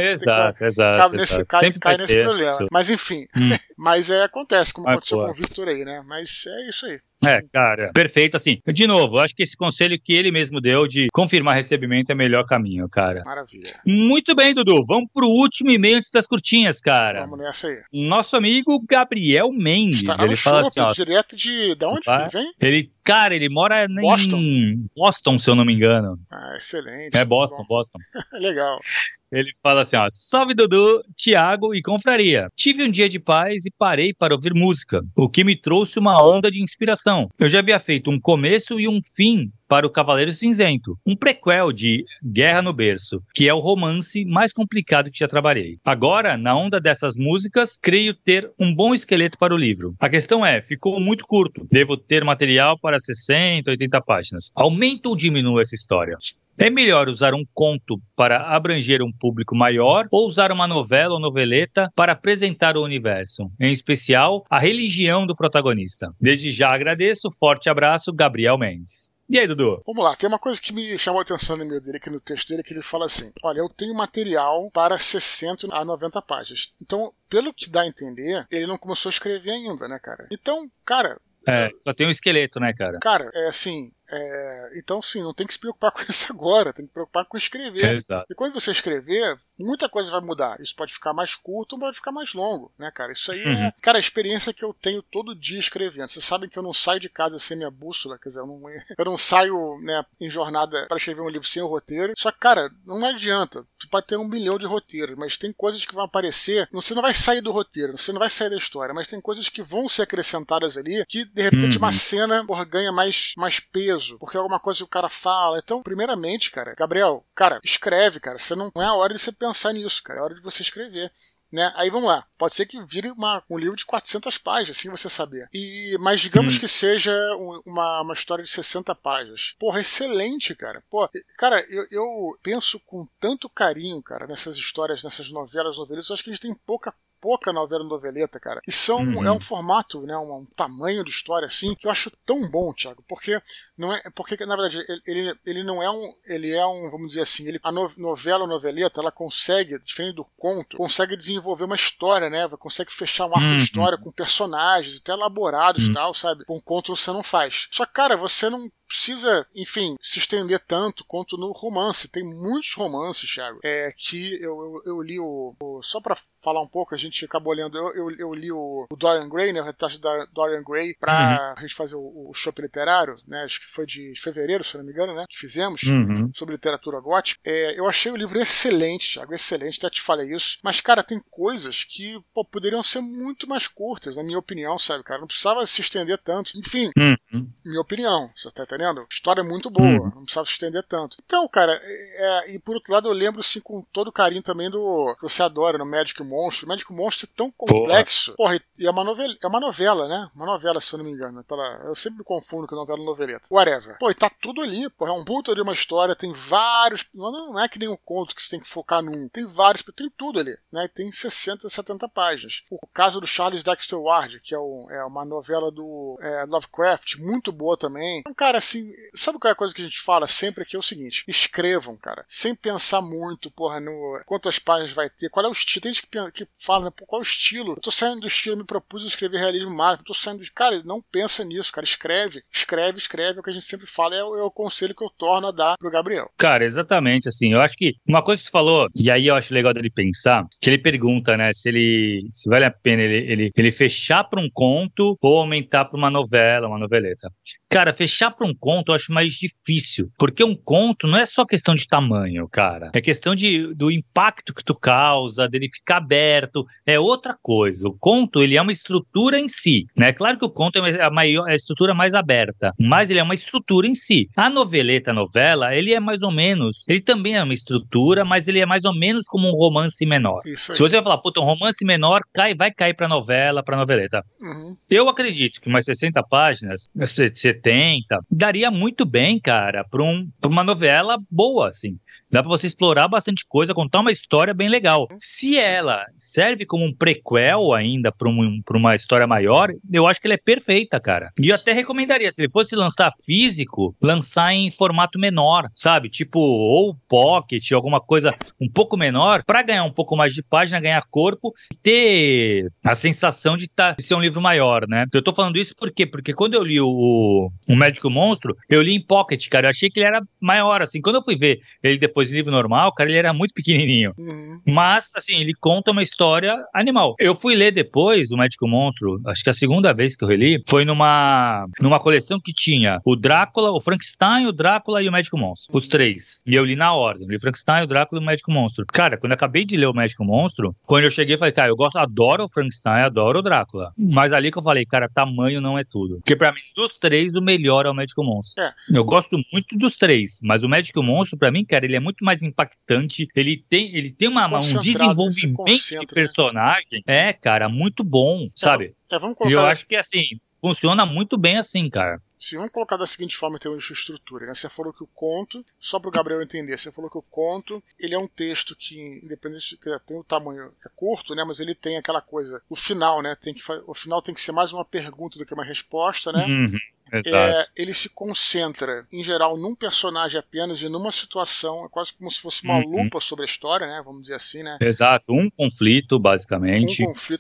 cai nesse problema. Mas enfim, mas acontece, como aconteceu com o Victor aí, né? Mas é isso aí. Cara, perfeito, assim, de novo, acho que esse conselho que ele mesmo deu de confirmar recebimento é o melhor caminho, cara. Maravilha. Muito bem, Dudu, vamos pro último e-mail antes das curtinhas, cara. Vamos nessa aí. Nosso amigo Gabriel Mendes, ele fala assim, ó, direto de onde que ele vem? Ele mora em Boston, se eu não me engano. Excelente. Boston. Legal. Ele fala assim, ó, salve Dudu, Thiago e confraria. Tive um dia de paz e parei para ouvir música, o que me trouxe uma onda de inspiração. Eu já havia feito um começo e um fim para o Cavaleiro Cinzento, um prequel de Guerra no Berço, que é o romance mais complicado que já trabalhei. Agora, na onda dessas músicas, creio ter um bom esqueleto para o livro. A questão ficou muito curto. Devo ter material para 60, 80 páginas. Aumenta ou diminui essa história? É melhor usar um conto para abranger um público maior ou usar uma novela ou noveleta para apresentar o universo, em especial a religião do protagonista? Desde já agradeço, forte abraço, Gabriel Mendes. E aí, Dudu? Vamos lá, tem uma coisa que me chamou a atenção no e-mail dele, aqui no texto dele, que ele fala assim, olha, eu tenho material para 60 a 90 páginas. Então, pelo que dá a entender, ele não começou a escrever ainda, né, cara? Então, cara... só tem um esqueleto, né, cara? Cara, então, sim, não tem que se preocupar com isso agora, tem que se preocupar com escrever. Exato. E quando você escrever, muita coisa vai mudar. Isso pode ficar mais curto ou pode ficar mais longo, né, cara? Isso aí cara, a experiência que eu tenho todo dia escrevendo. Vocês sabem que eu não saio de casa sem minha bússola, quer dizer, eu não saio, né, em jornada para escrever um livro sem o roteiro. Só que, cara, não adianta. Você pode ter 1 milhão de roteiros, mas tem coisas que vão aparecer. Você não vai sair do roteiro, você não vai sair da história, mas tem coisas que vão ser acrescentadas ali que, de repente, uma cena, ganha mais peso. Porque é alguma coisa que o cara fala. Então, primeiramente, cara, Gabriel, cara, escreve, cara. Não é a hora de você pensar nisso, cara. É a hora de você escrever. Né? Aí vamos lá, pode ser que vire um livro de 400 páginas, sem você saber. Mas digamos que seja uma história de 60 páginas. Porra, excelente, cara. Pô, cara, eu penso com tanto carinho, cara, nessas histórias, nessas novelas, eu acho que a gente tem pouca pouca novela noveleta, cara. E é um formato, né, um tamanho de história assim que eu acho tão bom, Thiago, porque não é, porque na verdade ele não é um, vamos dizer assim, a novela ou noveleta, ela consegue, diferente do conto, consegue desenvolver uma história, né? Consegue fechar um arco de história com personagens até elaborados e tal, sabe? Com conto você não faz. Só que, cara, você não precisa, enfim, se estender tanto quanto no romance. Tem muitos romances, Thiago, que eu li só pra falar um pouco, a gente acabou lendo, eu li o Dorian Gray, né, o retrato da Dorian Gray, pra gente fazer o Chopp Literário, né, acho que foi de fevereiro, se eu não me engano, né, que fizemos, sobre literatura gótica. Eu achei o livro excelente, Thiago, excelente, até te falei isso, mas, cara, tem coisas que, poderiam ser muito mais curtas, na minha opinião, sabe, cara, não precisava se estender tanto, enfim, minha opinião, você tá entendendo? História muito boa, não precisava se estender tanto. Então, cara, e por outro lado eu lembro, assim, com todo carinho também do que você adora, no Magic Monstro. O Magic Monstro é tão complexo. Porra, e é uma novela, né? Uma novela, se eu não me engano. Eu sempre me confundo com novela e noveleta. Whatever. Pô, e tá tudo ali, porra, é um puta de uma história, tem vários, não é que nem um conto que você tem que focar num, tem vários, tem tudo ali, né? Tem 60, 70 páginas. O caso do Charles Dexter Ward, que é uma novela do Lovecraft, muito boa também. Então, cara, assim, sabe qual é a coisa que a gente fala sempre aqui? É o seguinte, escrevam, cara, sem pensar muito, porra, no quantas páginas vai ter, qual é o estilo. Tem gente que fala, né, qual é o estilo? Eu tô saindo do estilo, me propus a escrever realismo mágico, eu tô saindo de... Cara, não pensa nisso, cara, escreve, é o que a gente sempre fala, é o conselho que eu torno a dar pro Gabriel. Cara, exatamente, assim, eu acho que uma coisa que tu falou, e aí eu acho legal dele pensar, que ele pergunta, né, se vale a pena ele fechar pra um conto ou aumentar pra uma novela, uma noveleta. Cara, fechar pra um conto eu acho mais difícil, porque um conto não é só questão de tamanho, cara, é questão do impacto que tu causa, dele ficar aberto, é outra coisa. O conto, ele é uma estrutura em si, né? Claro que o conto é a estrutura mais aberta, mas ele é uma estrutura em si. A noveleta, a novela, ele é mais ou menos, ele também é uma estrutura, mas ele é mais ou menos como um romance menor. Se você vai falar, puta, um romance menor vai cair pra novela, pra noveleta. Eu acredito que umas 60 páginas, 70, daria muito bem, cara, pra uma novela boa, assim. Dá pra você explorar bastante coisa, contar uma história bem legal. Se ela serve como um prequel ainda pra uma história maior, eu acho que ela é perfeita, cara. E eu até recomendaria, se ele fosse lançar físico, lançar em formato menor, sabe? Tipo, ou pocket, alguma coisa um pouco menor, pra ganhar um pouco mais de página, ganhar corpo e ter a sensação de ser um livro maior, né? Eu tô falando isso por quê? Porque quando eu li o Médico Monstro, eu li em pocket, cara. Eu achei que ele era maior, assim. Quando eu fui ver ele depois em livro normal, cara, ele era muito pequenininho. Mas, assim, ele conta uma história animal. Eu fui ler depois o Médico Monstro, acho que a segunda vez que eu reli, foi numa coleção que tinha o Drácula, o Frankenstein, o Drácula e o Médico Monstro. Os três. E eu li na ordem. Eu li Frankenstein, o Drácula e o Médico Monstro. Cara, quando eu acabei de ler o Médico Monstro, quando eu cheguei, eu falei, cara, adoro o Frankenstein, adoro o Drácula. Mas ali que eu falei, cara, tamanho não é tudo. Porque pra mim, dos três, o melhor é o Médico Monstro. Eu gosto muito dos três, mas o Médico Monstro, pra mim, cara, ele é muito mais impactante, ele tem um desenvolvimento de personagem, cara, muito bom, sabe? E eu acho que, assim, funciona muito bem assim, cara. Se vamos colocar da seguinte forma em termos de estrutura, né? Você falou que o conto, só para o Gabriel entender, você falou que o conto, ele é um texto que, independente de que tem o tamanho, é curto, né? Mas ele tem aquela coisa, o final, né? O final tem que ser mais uma pergunta do que uma resposta, né? Exato. Ele se concentra, em geral, num personagem apenas e numa situação, é quase como se fosse uma lupa sobre a história, né? Vamos dizer assim, né? Exato, um conflito, basicamente.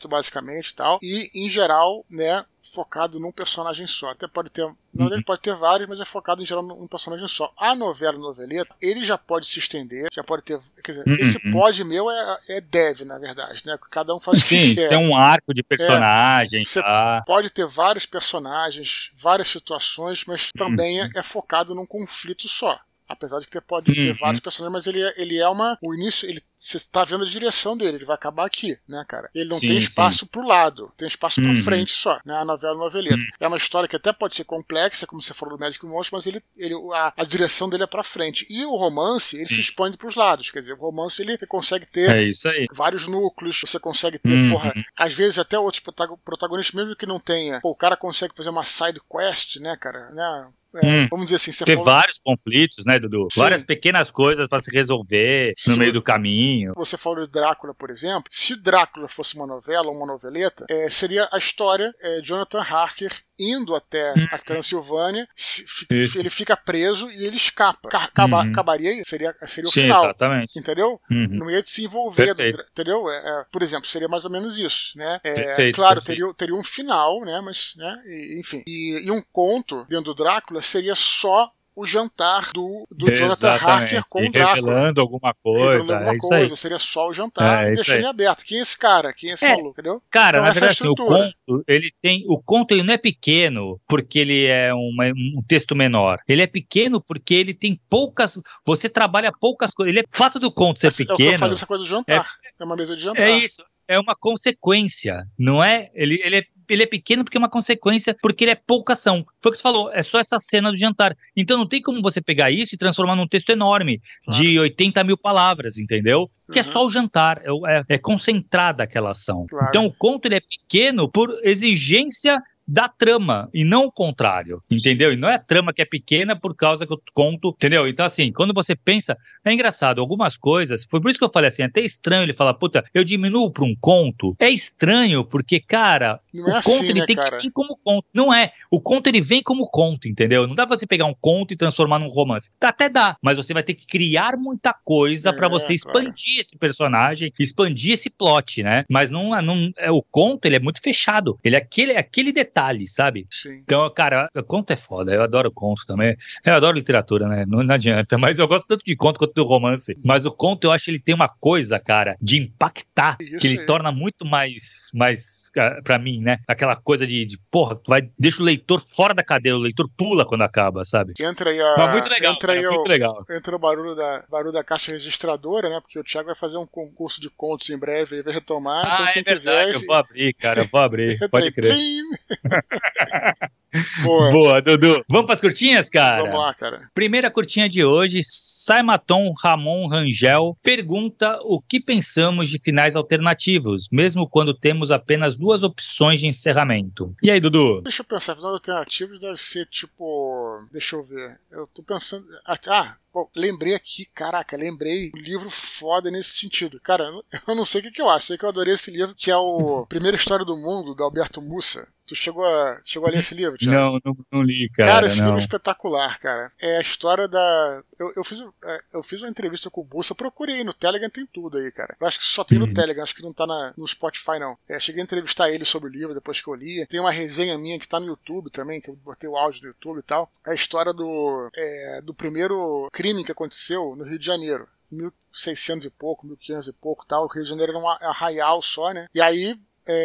E tal. E, em geral, né, focado num personagem só. Até pode ter, na verdade, pode ter vários, mas é focado, em geral, num personagem só. A noveleta, ele já pode se estender, já pode ter, quer dizer, esse pode meu deve, na verdade, né? Cada um faz o que quer. Tem um arco de personagem. Você pode ter vários personagens, várias situações, mas também é focado num conflito só. Apesar de que pode ter vários personagens, mas ele é o início, você está vendo a direção dele, ele vai acabar aqui, né, cara? Ele não tem espaço pro lado, tem espaço pra frente só, né, a noveleta. É uma história que até pode ser complexa, como você falou do Médico Monstro, mas a direção dele é pra frente. E o romance, ele se expande pros lados, quer dizer, o romance, você consegue ter vários núcleos, você consegue ter, às vezes até outros protagonistas, mesmo que não tenha, o cara consegue fazer uma side quest, né, cara, né? Vamos dizer assim, ter vários conflitos, né, Dudu? Várias pequenas coisas pra se resolver no meio do caminho. bonitinho. Você falou de Drácula, por exemplo. Se Drácula fosse uma novela ou uma noveleta, seria a história de Jonathan Harker indo até a Transilvânia, ele fica preso e ele escapa. Acabaria, seria o final. Exatamente. Entendeu? Não ia se envolver, entendeu? Por exemplo, seria mais ou menos isso, né? Claro, teria um final, né? Mas, né? Enfim. E um conto dentro do Drácula seria só o jantar do Jonathan Harker com o Drácula. Revelando alguma coisa. Seria só o jantar e deixando ele aberto. Quem é esse cara? Quem é esse maluco? Entendeu? Cara, então, na verdade, assim, o conto ele não é pequeno porque ele é um texto menor. Ele é pequeno porque ele tem poucas. Você trabalha poucas coisas. O fato do conto ser pequeno. É o que eu falei, essa coisa do jantar. É uma mesa de jantar. É isso. É uma consequência, não é? Ele é pequeno porque é uma consequência, porque ele é pouca ação. Foi o que você falou, é só essa cena do jantar. Então não tem como você pegar isso e transformar num texto enorme, de 80 mil palavras, entendeu? Que é só o jantar, é concentrada aquela ação. Claro. Então o conto ele é pequeno por exigência da trama, e não o contrário, entendeu? E não é a trama que é pequena por causa que eu conto, entendeu? Então assim, quando você pensa, é engraçado, algumas coisas, foi por isso que eu falei assim, é até estranho ele falar, puta, eu diminuo pra um conto, é estranho, porque, cara, não o conto ele tem que vir como conto, não é, o conto ele vem como conto, entendeu? Não dá pra você pegar um conto e transformar num romance, até dá, mas você vai ter que criar muita coisa pra você expandir esse personagem, expandir esse plot, né? Mas o conto, ele é muito fechado, ele é aquele detalhe, sabe? Sim. Então, cara, o conto é foda, eu adoro conto também, eu adoro literatura, né? Não adianta, mas eu gosto tanto de conto quanto do romance, mas o conto eu acho que ele tem uma coisa, cara, de impactar, que ele torna muito mais pra mim, né? Aquela coisa de porra, deixa o leitor fora da cadeira, o leitor pula quando acaba, sabe? Entra aí muito legal, muito legal. Entra o barulho da caixa registradora, né? Porque o Thiago vai fazer um concurso de contos em breve, vai retomar, então quem quiser... Eu vou abrir, cara, pode crer. Boa, Dudu. Vamos pras curtinhas, cara? Vamos lá, cara. Primeira curtinha de hoje, Saimaton Ramon Rangel pergunta o que pensamos de finais alternativos, mesmo quando temos apenas 2 opções de encerramento. E aí, Dudu? Deixa eu pensar, finais alternativos deve ser tipo... Deixa eu ver. Eu tô pensando... Bom, lembrei um livro foda nesse sentido. Cara, eu não sei o que eu acho. Sei que eu adorei esse livro, que é o Primeira História do Mundo, do Alberto Mussa. Tu chegou a ler esse livro, Thiago? Não li, cara. Cara, esse livro é espetacular, cara. É a história da... Eu fiz uma entrevista com o Mussa, eu procurei no Telegram, tem tudo aí, cara. Eu acho que só tem no Telegram, acho que não tá no Spotify, não. Cheguei a entrevistar ele sobre o livro, depois que eu li. Tem uma resenha minha que tá no YouTube também, que eu botei o áudio do YouTube e tal. É a história do primeiro crime que aconteceu no Rio de Janeiro. 1600 e pouco, 1500 e pouco e tal. O Rio de Janeiro era um arraial só, né? E aí...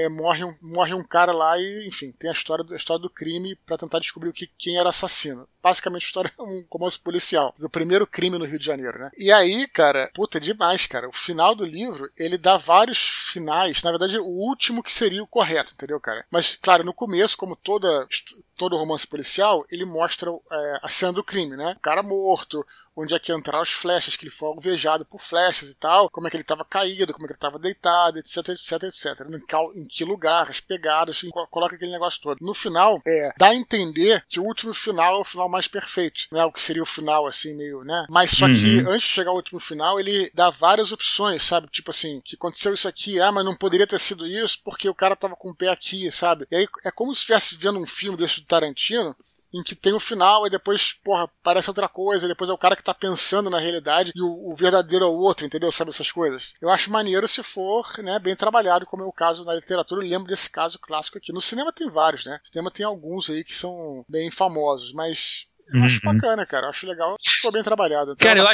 morre um cara lá e, enfim, tem a história do crime pra tentar descobrir quem era assassino. Basicamente a história é um romance policial do primeiro crime no Rio de Janeiro, né? E aí, cara, puta, é demais, cara. O final do livro, ele dá vários finais, na verdade o último que seria o correto, entendeu, cara? Mas, claro, no começo, como todo romance policial, ele mostra a cena do crime, né? O cara morto, onde é que entraram as flechas, que ele foi alvejado por flechas e tal, como é que ele estava caído, como é que ele estava deitado, etc, etc, etc. Em que lugar, as pegadas, coloca aquele negócio todo. No final, dá a entender que o último final é o final mais perfeito, né? O que seria o final, assim, meio, né? Mas só que, antes de chegar ao último final, ele dá várias opções, sabe? Tipo assim, que aconteceu isso aqui, mas não poderia ter sido isso, porque o cara tava com o pé aqui, sabe? E aí, é como se estivesse vendo um filme desse do Tarantino, em que tem o final e depois, parece outra coisa, e depois é o cara que tá pensando na realidade e o verdadeiro é o outro, entendeu? Sabe essas coisas? Eu acho maneiro se for, né, bem trabalhado, como é o caso na literatura. Eu lembro desse caso clássico aqui. No cinema tem vários, né? No cinema tem alguns aí que são bem famosos, mas... Eu acho bacana, cara. Eu acho legal. Ficou bem trabalhado. Então, cara,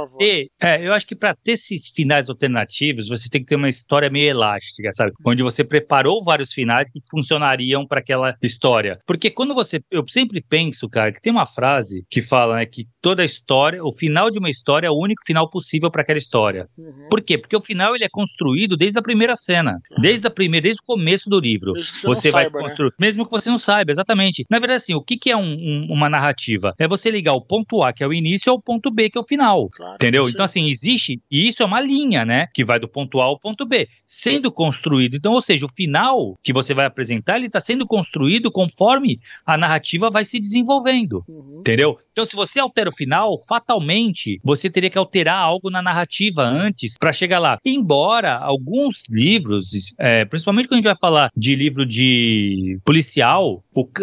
eu acho que pra ter esses finais alternativos, você tem que ter uma história meio elástica, sabe? Onde você preparou vários finais que funcionariam pra aquela história. Porque quando eu sempre penso, cara, que tem uma frase que fala, né, que toda história, o final de uma história é o único final possível pra aquela história. Por quê? Porque o final ele é construído desde a primeira cena. Desde o começo do livro. Mesmo que você vai construir. Né? Mesmo que você não saiba, exatamente. Na verdade, assim, o que é uma narrativa? É você ligar o ponto A, que é o início, ao ponto B, que é o final. Claro, entendeu? Sim. Então, assim, existe, e isso é uma linha, né? Que vai do ponto A ao ponto B, sendo construído. Então, ou seja, o final que você vai apresentar, ele está sendo construído conforme a narrativa vai se desenvolvendo. Entendeu? Então, se você altera o final, fatalmente você teria que alterar algo na narrativa antes para chegar lá. Embora alguns livros, principalmente quando a gente vai falar de livro de policial,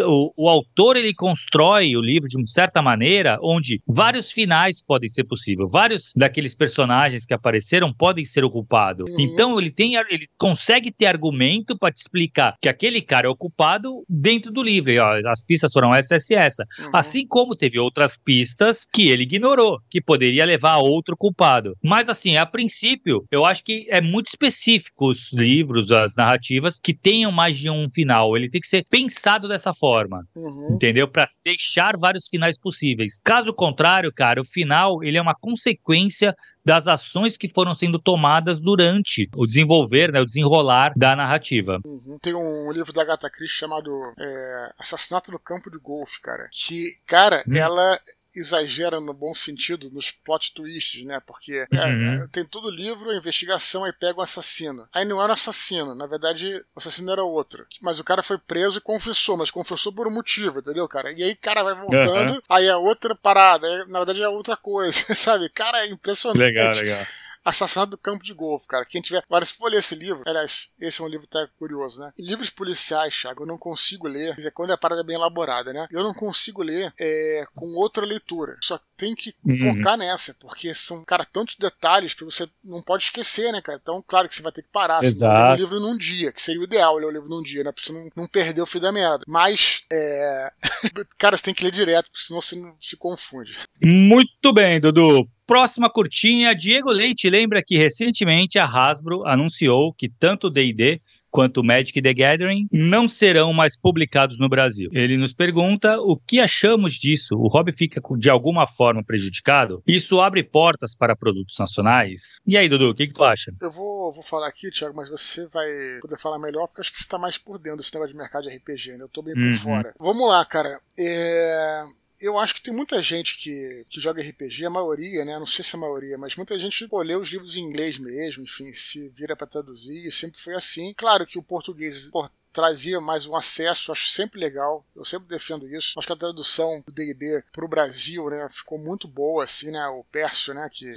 o autor ele constrói o livro de uma certa maneira onde vários finais podem ser possíveis, vários daqueles personagens que apareceram podem ser o culpado. Então ele consegue ter argumento para te explicar que aquele cara é o culpado dentro do livro. E, ó, as pistas foram essa. Assim como teve outras pistas que ele ignorou, que poderia levar a outro culpado. Mas assim, a princípio, eu acho que é muito específico os livros, as narrativas, que tenham mais de um final. Ele tem que ser pensado dessa forma, entendeu? Para deixar vários finais possíveis. Caso contrário, cara, o final, ele é uma consequência das ações que foram sendo tomadas durante o desenvolver, né, o desenrolar da narrativa. Tem um livro da Agatha Christie chamado Assassinato no Campo de Golfe, cara. Que, cara, ela exagera no bom sentido nos plot twists, né? Porque tem todo o livro, a investigação, aí pega um assassino. Aí não era um assassino, na verdade o assassino era outro. Mas o cara foi preso e confessou, mas confessou por um motivo, entendeu, cara? E aí o cara vai voltando, aí é outra parada, aí, na verdade é outra coisa, sabe? Cara, é impressionante. Legal. Assassinato do Campo de Golfe, cara. Quem tiver... Agora, se for ler esse livro... Aliás, esse é um livro até curioso, né? E livros policiais, Thiago, eu não consigo ler... Quer dizer, quando a parada é bem elaborada, né? Eu não consigo ler com outra leitura. Só tem que focar nessa, porque são, cara, tantos detalhes que você não pode esquecer, né, cara? Então, claro que você vai ter que parar. Você vai ler o livro num dia, que seria o ideal ler o livro num dia, né? Pra você não perder o fio da meada. Mas, cara, você tem que ler direto, senão você não se confunde. Muito bem, Dudu. Próxima curtinha, Diego Leite lembra que recentemente a Hasbro anunciou que tanto o D&D quanto o Magic the Gathering não serão mais publicados no Brasil. Ele nos pergunta o que achamos disso. O hobby fica de alguma forma prejudicado? Isso abre portas para produtos nacionais? E aí, Dudu, o que tu acha? Eu vou falar aqui, Thiago, mas você vai poder falar melhor, porque eu acho que você está mais por dentro desse negócio de mercado de RPG, né? Eu tô bem por fora. Vamos lá, cara. Eu acho que tem muita gente que joga RPG, a maioria, né? Não sei se é a maioria, mas muita gente lê os livros em inglês mesmo, enfim, se vira pra traduzir, e sempre foi assim. Claro que o português trazia mais um acesso, acho sempre legal, eu sempre defendo isso. Acho que a tradução do D&D pro Brasil, né, ficou muito boa, assim, né? O Pércio, né, que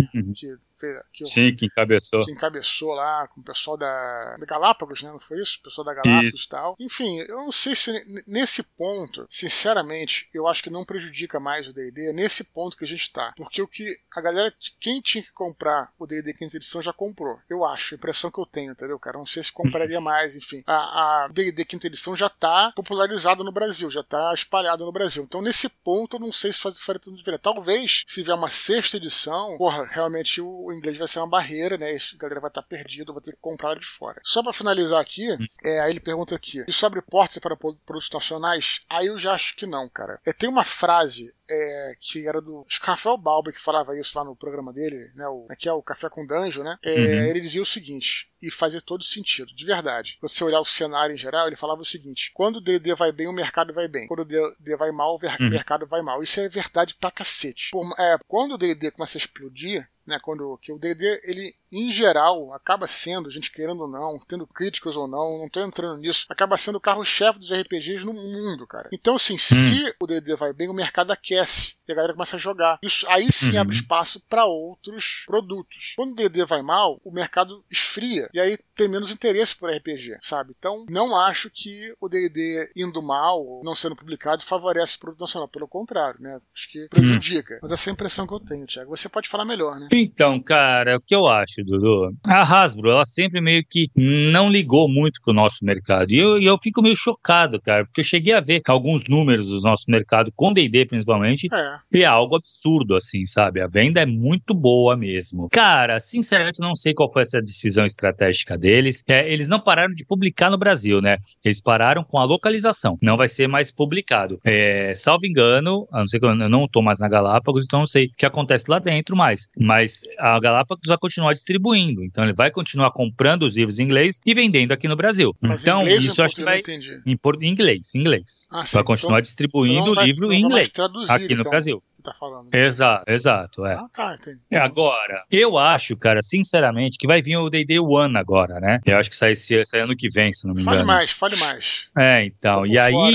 encabeçou lá com o pessoal da Galápagos, né? Não foi isso? O pessoal da Galápagos e tal. Enfim, eu não sei se nesse ponto, sinceramente, eu acho que não prejudica mais o D&D nesse ponto que a gente tá. Porque a galera, quem tinha que comprar o D&D quinta edição já comprou. Eu acho, a impressão que eu tenho, entendeu, cara? Não sei se compraria mais, enfim. A D&D quinta edição já tá popularizado no Brasil, já tá espalhado no Brasil. Então, nesse ponto, eu não sei se faria tanto diferença. Talvez, se vier uma sexta edição, realmente o inglês vai ser uma barreira, né? A galera vai estar perdida, vai ter que comprar de fora. Só pra finalizar aqui, aí ele pergunta aqui: isso abre portas para produtos nacionais? Aí eu já acho que não, cara. Tem uma frase que era do Rafael Balbi, que falava isso lá no programa dele, né? Que é o Café com Dungeon, né? Ele dizia o seguinte, e fazia todo sentido, de verdade. Se você olhar o cenário em geral, ele falava o seguinte: quando o D&D vai bem, o mercado vai bem. Quando o D&D vai mal, o mercado vai mal. Isso é verdade pra cacete. Quando o D&D começa a explodir, né, que o D&D, ele, em geral, acaba sendo, a gente querendo ou não, tendo críticas ou não tô entrando nisso, acaba sendo o carro-chefe dos RPGs no mundo, cara. Então, assim, se o D&D vai bem, o mercado aquece e a galera começa a jogar. Isso aí sim abre espaço para outros produtos. Quando o D&D vai mal, o mercado esfria e aí tem menos interesse por RPG, sabe? Então, não acho que o D&D indo mal, não sendo publicado, favorece o produto nacional. Pelo contrário, né? Acho que prejudica. Mas essa é a impressão que eu tenho, Thiago. Você pode falar melhor, né? Então, cara, o que eu acho, Dudu? A Hasbro, ela sempre meio que não ligou muito pro nosso mercado. E eu fico meio chocado, cara, porque eu cheguei a ver alguns números do nosso mercado, com D&D principalmente, e é algo absurdo, assim, sabe? A venda é muito boa mesmo. Cara, sinceramente, não sei qual foi essa decisão estratégica deles. Eles não pararam de publicar no Brasil, né? Eles pararam com a localização. Não vai ser mais publicado. Salvo engano, a não ser que eu não tô mais na Galápagos, então não sei o que acontece lá dentro mais. Mas a Galápagos vai continuar distribuindo. Então ele vai continuar comprando os livros em inglês e vendendo aqui no Brasil. Mas então, inglês, isso eu acho que vai... Em inglês. Vai continuar distribuindo o livro em inglês aqui no Brasil. Tá falando. Exato. Tá, entendi. Agora, eu acho, cara, sinceramente, que vai vir o D&D One agora, né? Eu acho que sai ano que vem, se não me engano. Fale mais. Então, e aí...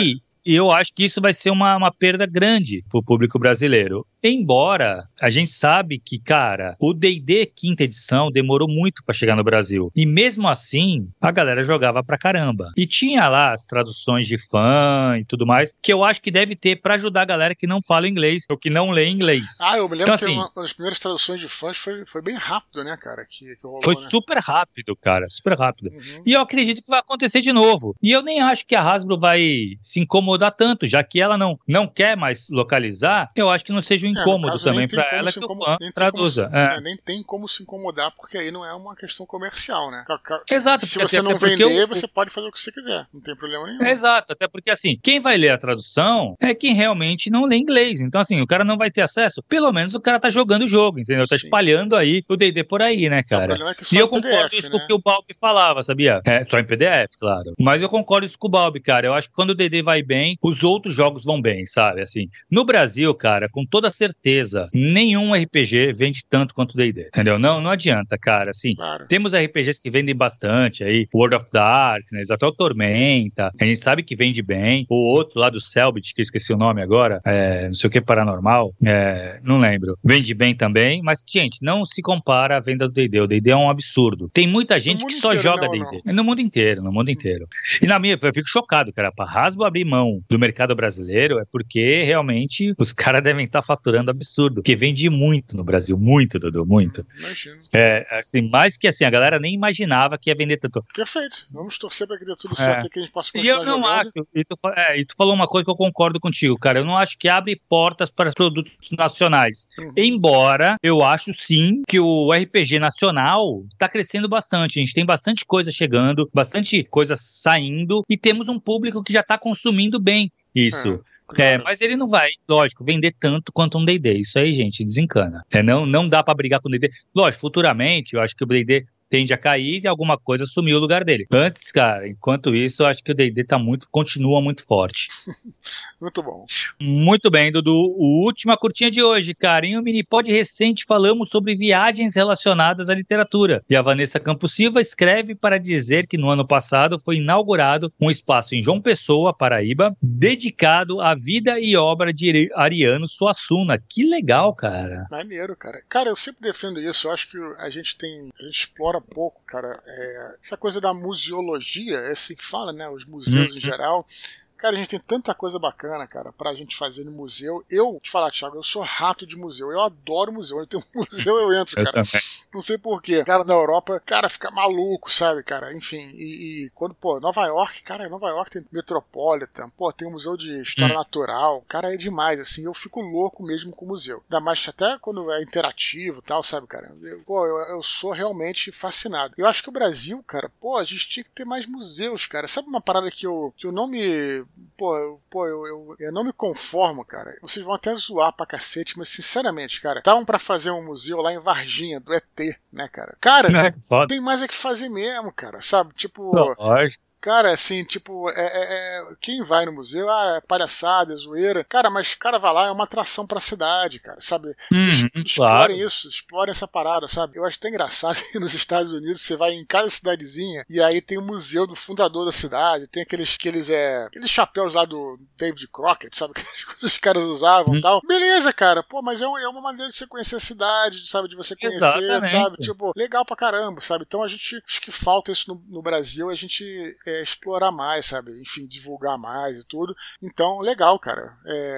E eu acho que isso vai ser uma perda grande pro público brasileiro. Embora a gente sabe que, cara, o D&D quinta edição demorou muito pra chegar no Brasil. E mesmo assim, a galera jogava pra caramba. E tinha lá as traduções de fã e tudo mais, que eu acho que deve ter pra ajudar a galera que não fala inglês, ou que não lê inglês. Eu me lembro então, que assim, uma das primeiras traduções de fãs foi bem rápido, né, cara? Que rolou, foi né? super rápido, cara, super rápido. E eu acredito que vai acontecer de novo. E eu nem acho que a Hasbro vai se incomodar tanto, já que ela não quer mais localizar, eu acho que não seja um incômodo também pra ela que o fã traduza. Nem tem como se incomodar, porque aí não é uma questão comercial, né? Exato. Se você não vender, você pode fazer o que você quiser, não tem problema nenhum. Exato, até porque assim, quem vai ler a tradução é quem realmente não lê inglês. Então assim, o cara não vai ter acesso, pelo menos o cara tá jogando o jogo, entendeu? Tá espalhando aí o D&D por aí, né, cara? O problema é que só e eu PDF, concordo isso né? com o que o Balbi falava, sabia? Só em PDF, claro. Mas eu concordo isso com o Balbi, cara. Eu acho que quando o D&D vai bem, os outros jogos vão bem, sabe? Assim, no Brasil, cara, com toda certeza, nenhum RPG vende tanto quanto o D&D, entendeu? Não adianta, cara. Assim, claro. Temos RPGs que vendem bastante aí, World of Darkness, até o Tormenta, a gente sabe que vende bem. O outro lá do Cellbit, que eu esqueci o nome agora, não sei o que, Paranormal, não lembro. Vende bem também, mas, gente, não se compara à venda do D&D. O D&D é um absurdo. Tem muita gente que só joga D&D. No mundo inteiro. E na minha, eu fico chocado, cara. Pra Hasbro abrir mão do mercado brasileiro é porque realmente os caras devem estar faturando absurdo, porque vende muito no Brasil, muito, Dudu, muito. Imagino. Assim, mais que assim, a galera nem imaginava que ia vender tanto. Perfeito. Vamos torcer para que dê tudo certo e que a gente possa continuar jogando. E eu não jogando. acho, e tu falou uma coisa que eu concordo contigo, cara, eu não acho que abre portas para os produtos nacionais. Embora eu acho sim que o RPG nacional tá crescendo bastante, a gente tem bastante coisa chegando, bastante coisa saindo, e temos um público que já tá consumindo bem isso. Claro. Mas ele não vai, lógico, vender tanto quanto um D&D. Isso aí, gente, desencana. Não dá pra brigar com o D&D. Lógico, futuramente, eu acho que o D&D tende a cair e alguma coisa assumir o lugar dele. Antes, cara, enquanto isso, eu acho que o D&D continua muito forte. Muito bom. Muito bem, Dudu. Última curtinha de hoje, cara. Em um Minipod recente falamos sobre viagens relacionadas à literatura. E a Vanessa Campos Silva escreve para dizer que no ano passado foi inaugurado um espaço em João Pessoa, Paraíba, dedicado à vida e obra de Ariano Suassuna. Que legal, cara. Maneiro, cara. Cara, eu sempre defendo isso. Eu acho que a gente explora pouco, cara. Essa coisa da museologia, é assim que fala, né? Os museus em geral. Cara, a gente tem tanta coisa bacana, cara, pra gente fazer no museu. Eu, te falar, Thiago, eu sou rato de museu. Eu adoro museu. Eu tenho um museu, eu entro, cara. Não sei porquê. Cara, na Europa, cara, fica maluco, sabe, cara? Enfim, e quando, Nova York, cara, Nova York tem Metropolitan, tem um museu de história natural. Cara, é demais, assim. Eu fico louco mesmo com o museu. Ainda mais até quando é interativo e tal, sabe, cara? Eu sou realmente fascinado. Eu acho que o Brasil, cara, a gente tinha que ter mais museus, cara. Sabe uma parada que eu não me... eu não me conformo, cara. Vocês vão até zoar pra cacete, mas sinceramente, cara, estavam pra fazer um museu lá em Varginha, do ET, né, cara? Cara, tem mais é que fazer mesmo, cara, sabe? Tipo... Cara, assim, tipo, quem vai no museu, é palhaçada, é zoeira. Cara, mas cara vai lá, é uma atração pra cidade, cara, sabe? Explorem isso, explorem essa parada, sabe? Eu acho até engraçado que nos Estados Unidos você vai em cada cidadezinha e aí tem o museu do fundador da cidade, tem aqueles chapéus lá do David Crockett, sabe? Aquelas coisas que os caras usavam e tal. Beleza, cara, mas é uma maneira de você conhecer a cidade, sabe? De você conhecer, sabe? Tipo, legal pra caramba, sabe? Então acho que falta isso no Brasil, a gente explorar mais, sabe? Enfim, divulgar mais e tudo. Então, legal, cara.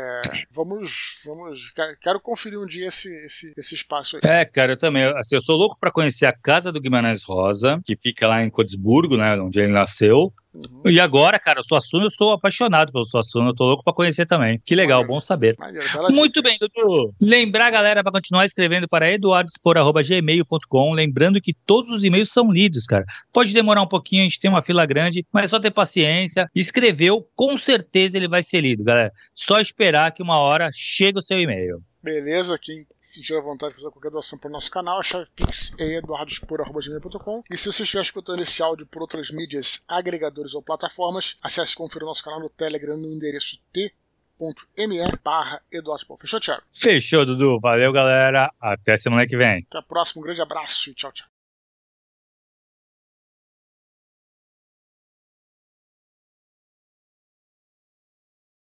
Quero conferir um dia esse espaço aí. Cara, eu também. Assim, eu sou louco pra conhecer a casa do Guimarães Rosa, que fica lá em Codesburgo, né? Onde ele nasceu. E agora, cara, eu sou apaixonado pelo Suassuna, eu tô louco pra conhecer também. Que legal, bom saber. Muito bem, Dudu. Lembrar, galera, pra continuar escrevendo para eduardospor@gmail.com, lembrando que todos os e-mails são lidos, cara. Pode demorar um pouquinho, a gente tem uma fila grande, mas é só ter paciência. Escreveu, com certeza ele vai ser lido, galera. Só esperar que uma hora chega o seu e-mail. Beleza, quem sentir a vontade de fazer qualquer doação para o nosso canal, a chave Pix é eduardospor@gmail.com. E se você estiver escutando esse áudio por outras mídias, agregadores ou plataformas, acesse e confira o nosso canal no Telegram no endereço t.me/eduardospor. Fechou, Thiago? Fechou, Dudu. Valeu, galera. Até semana que vem. Até a próxima, um grande abraço e tchau, tchau.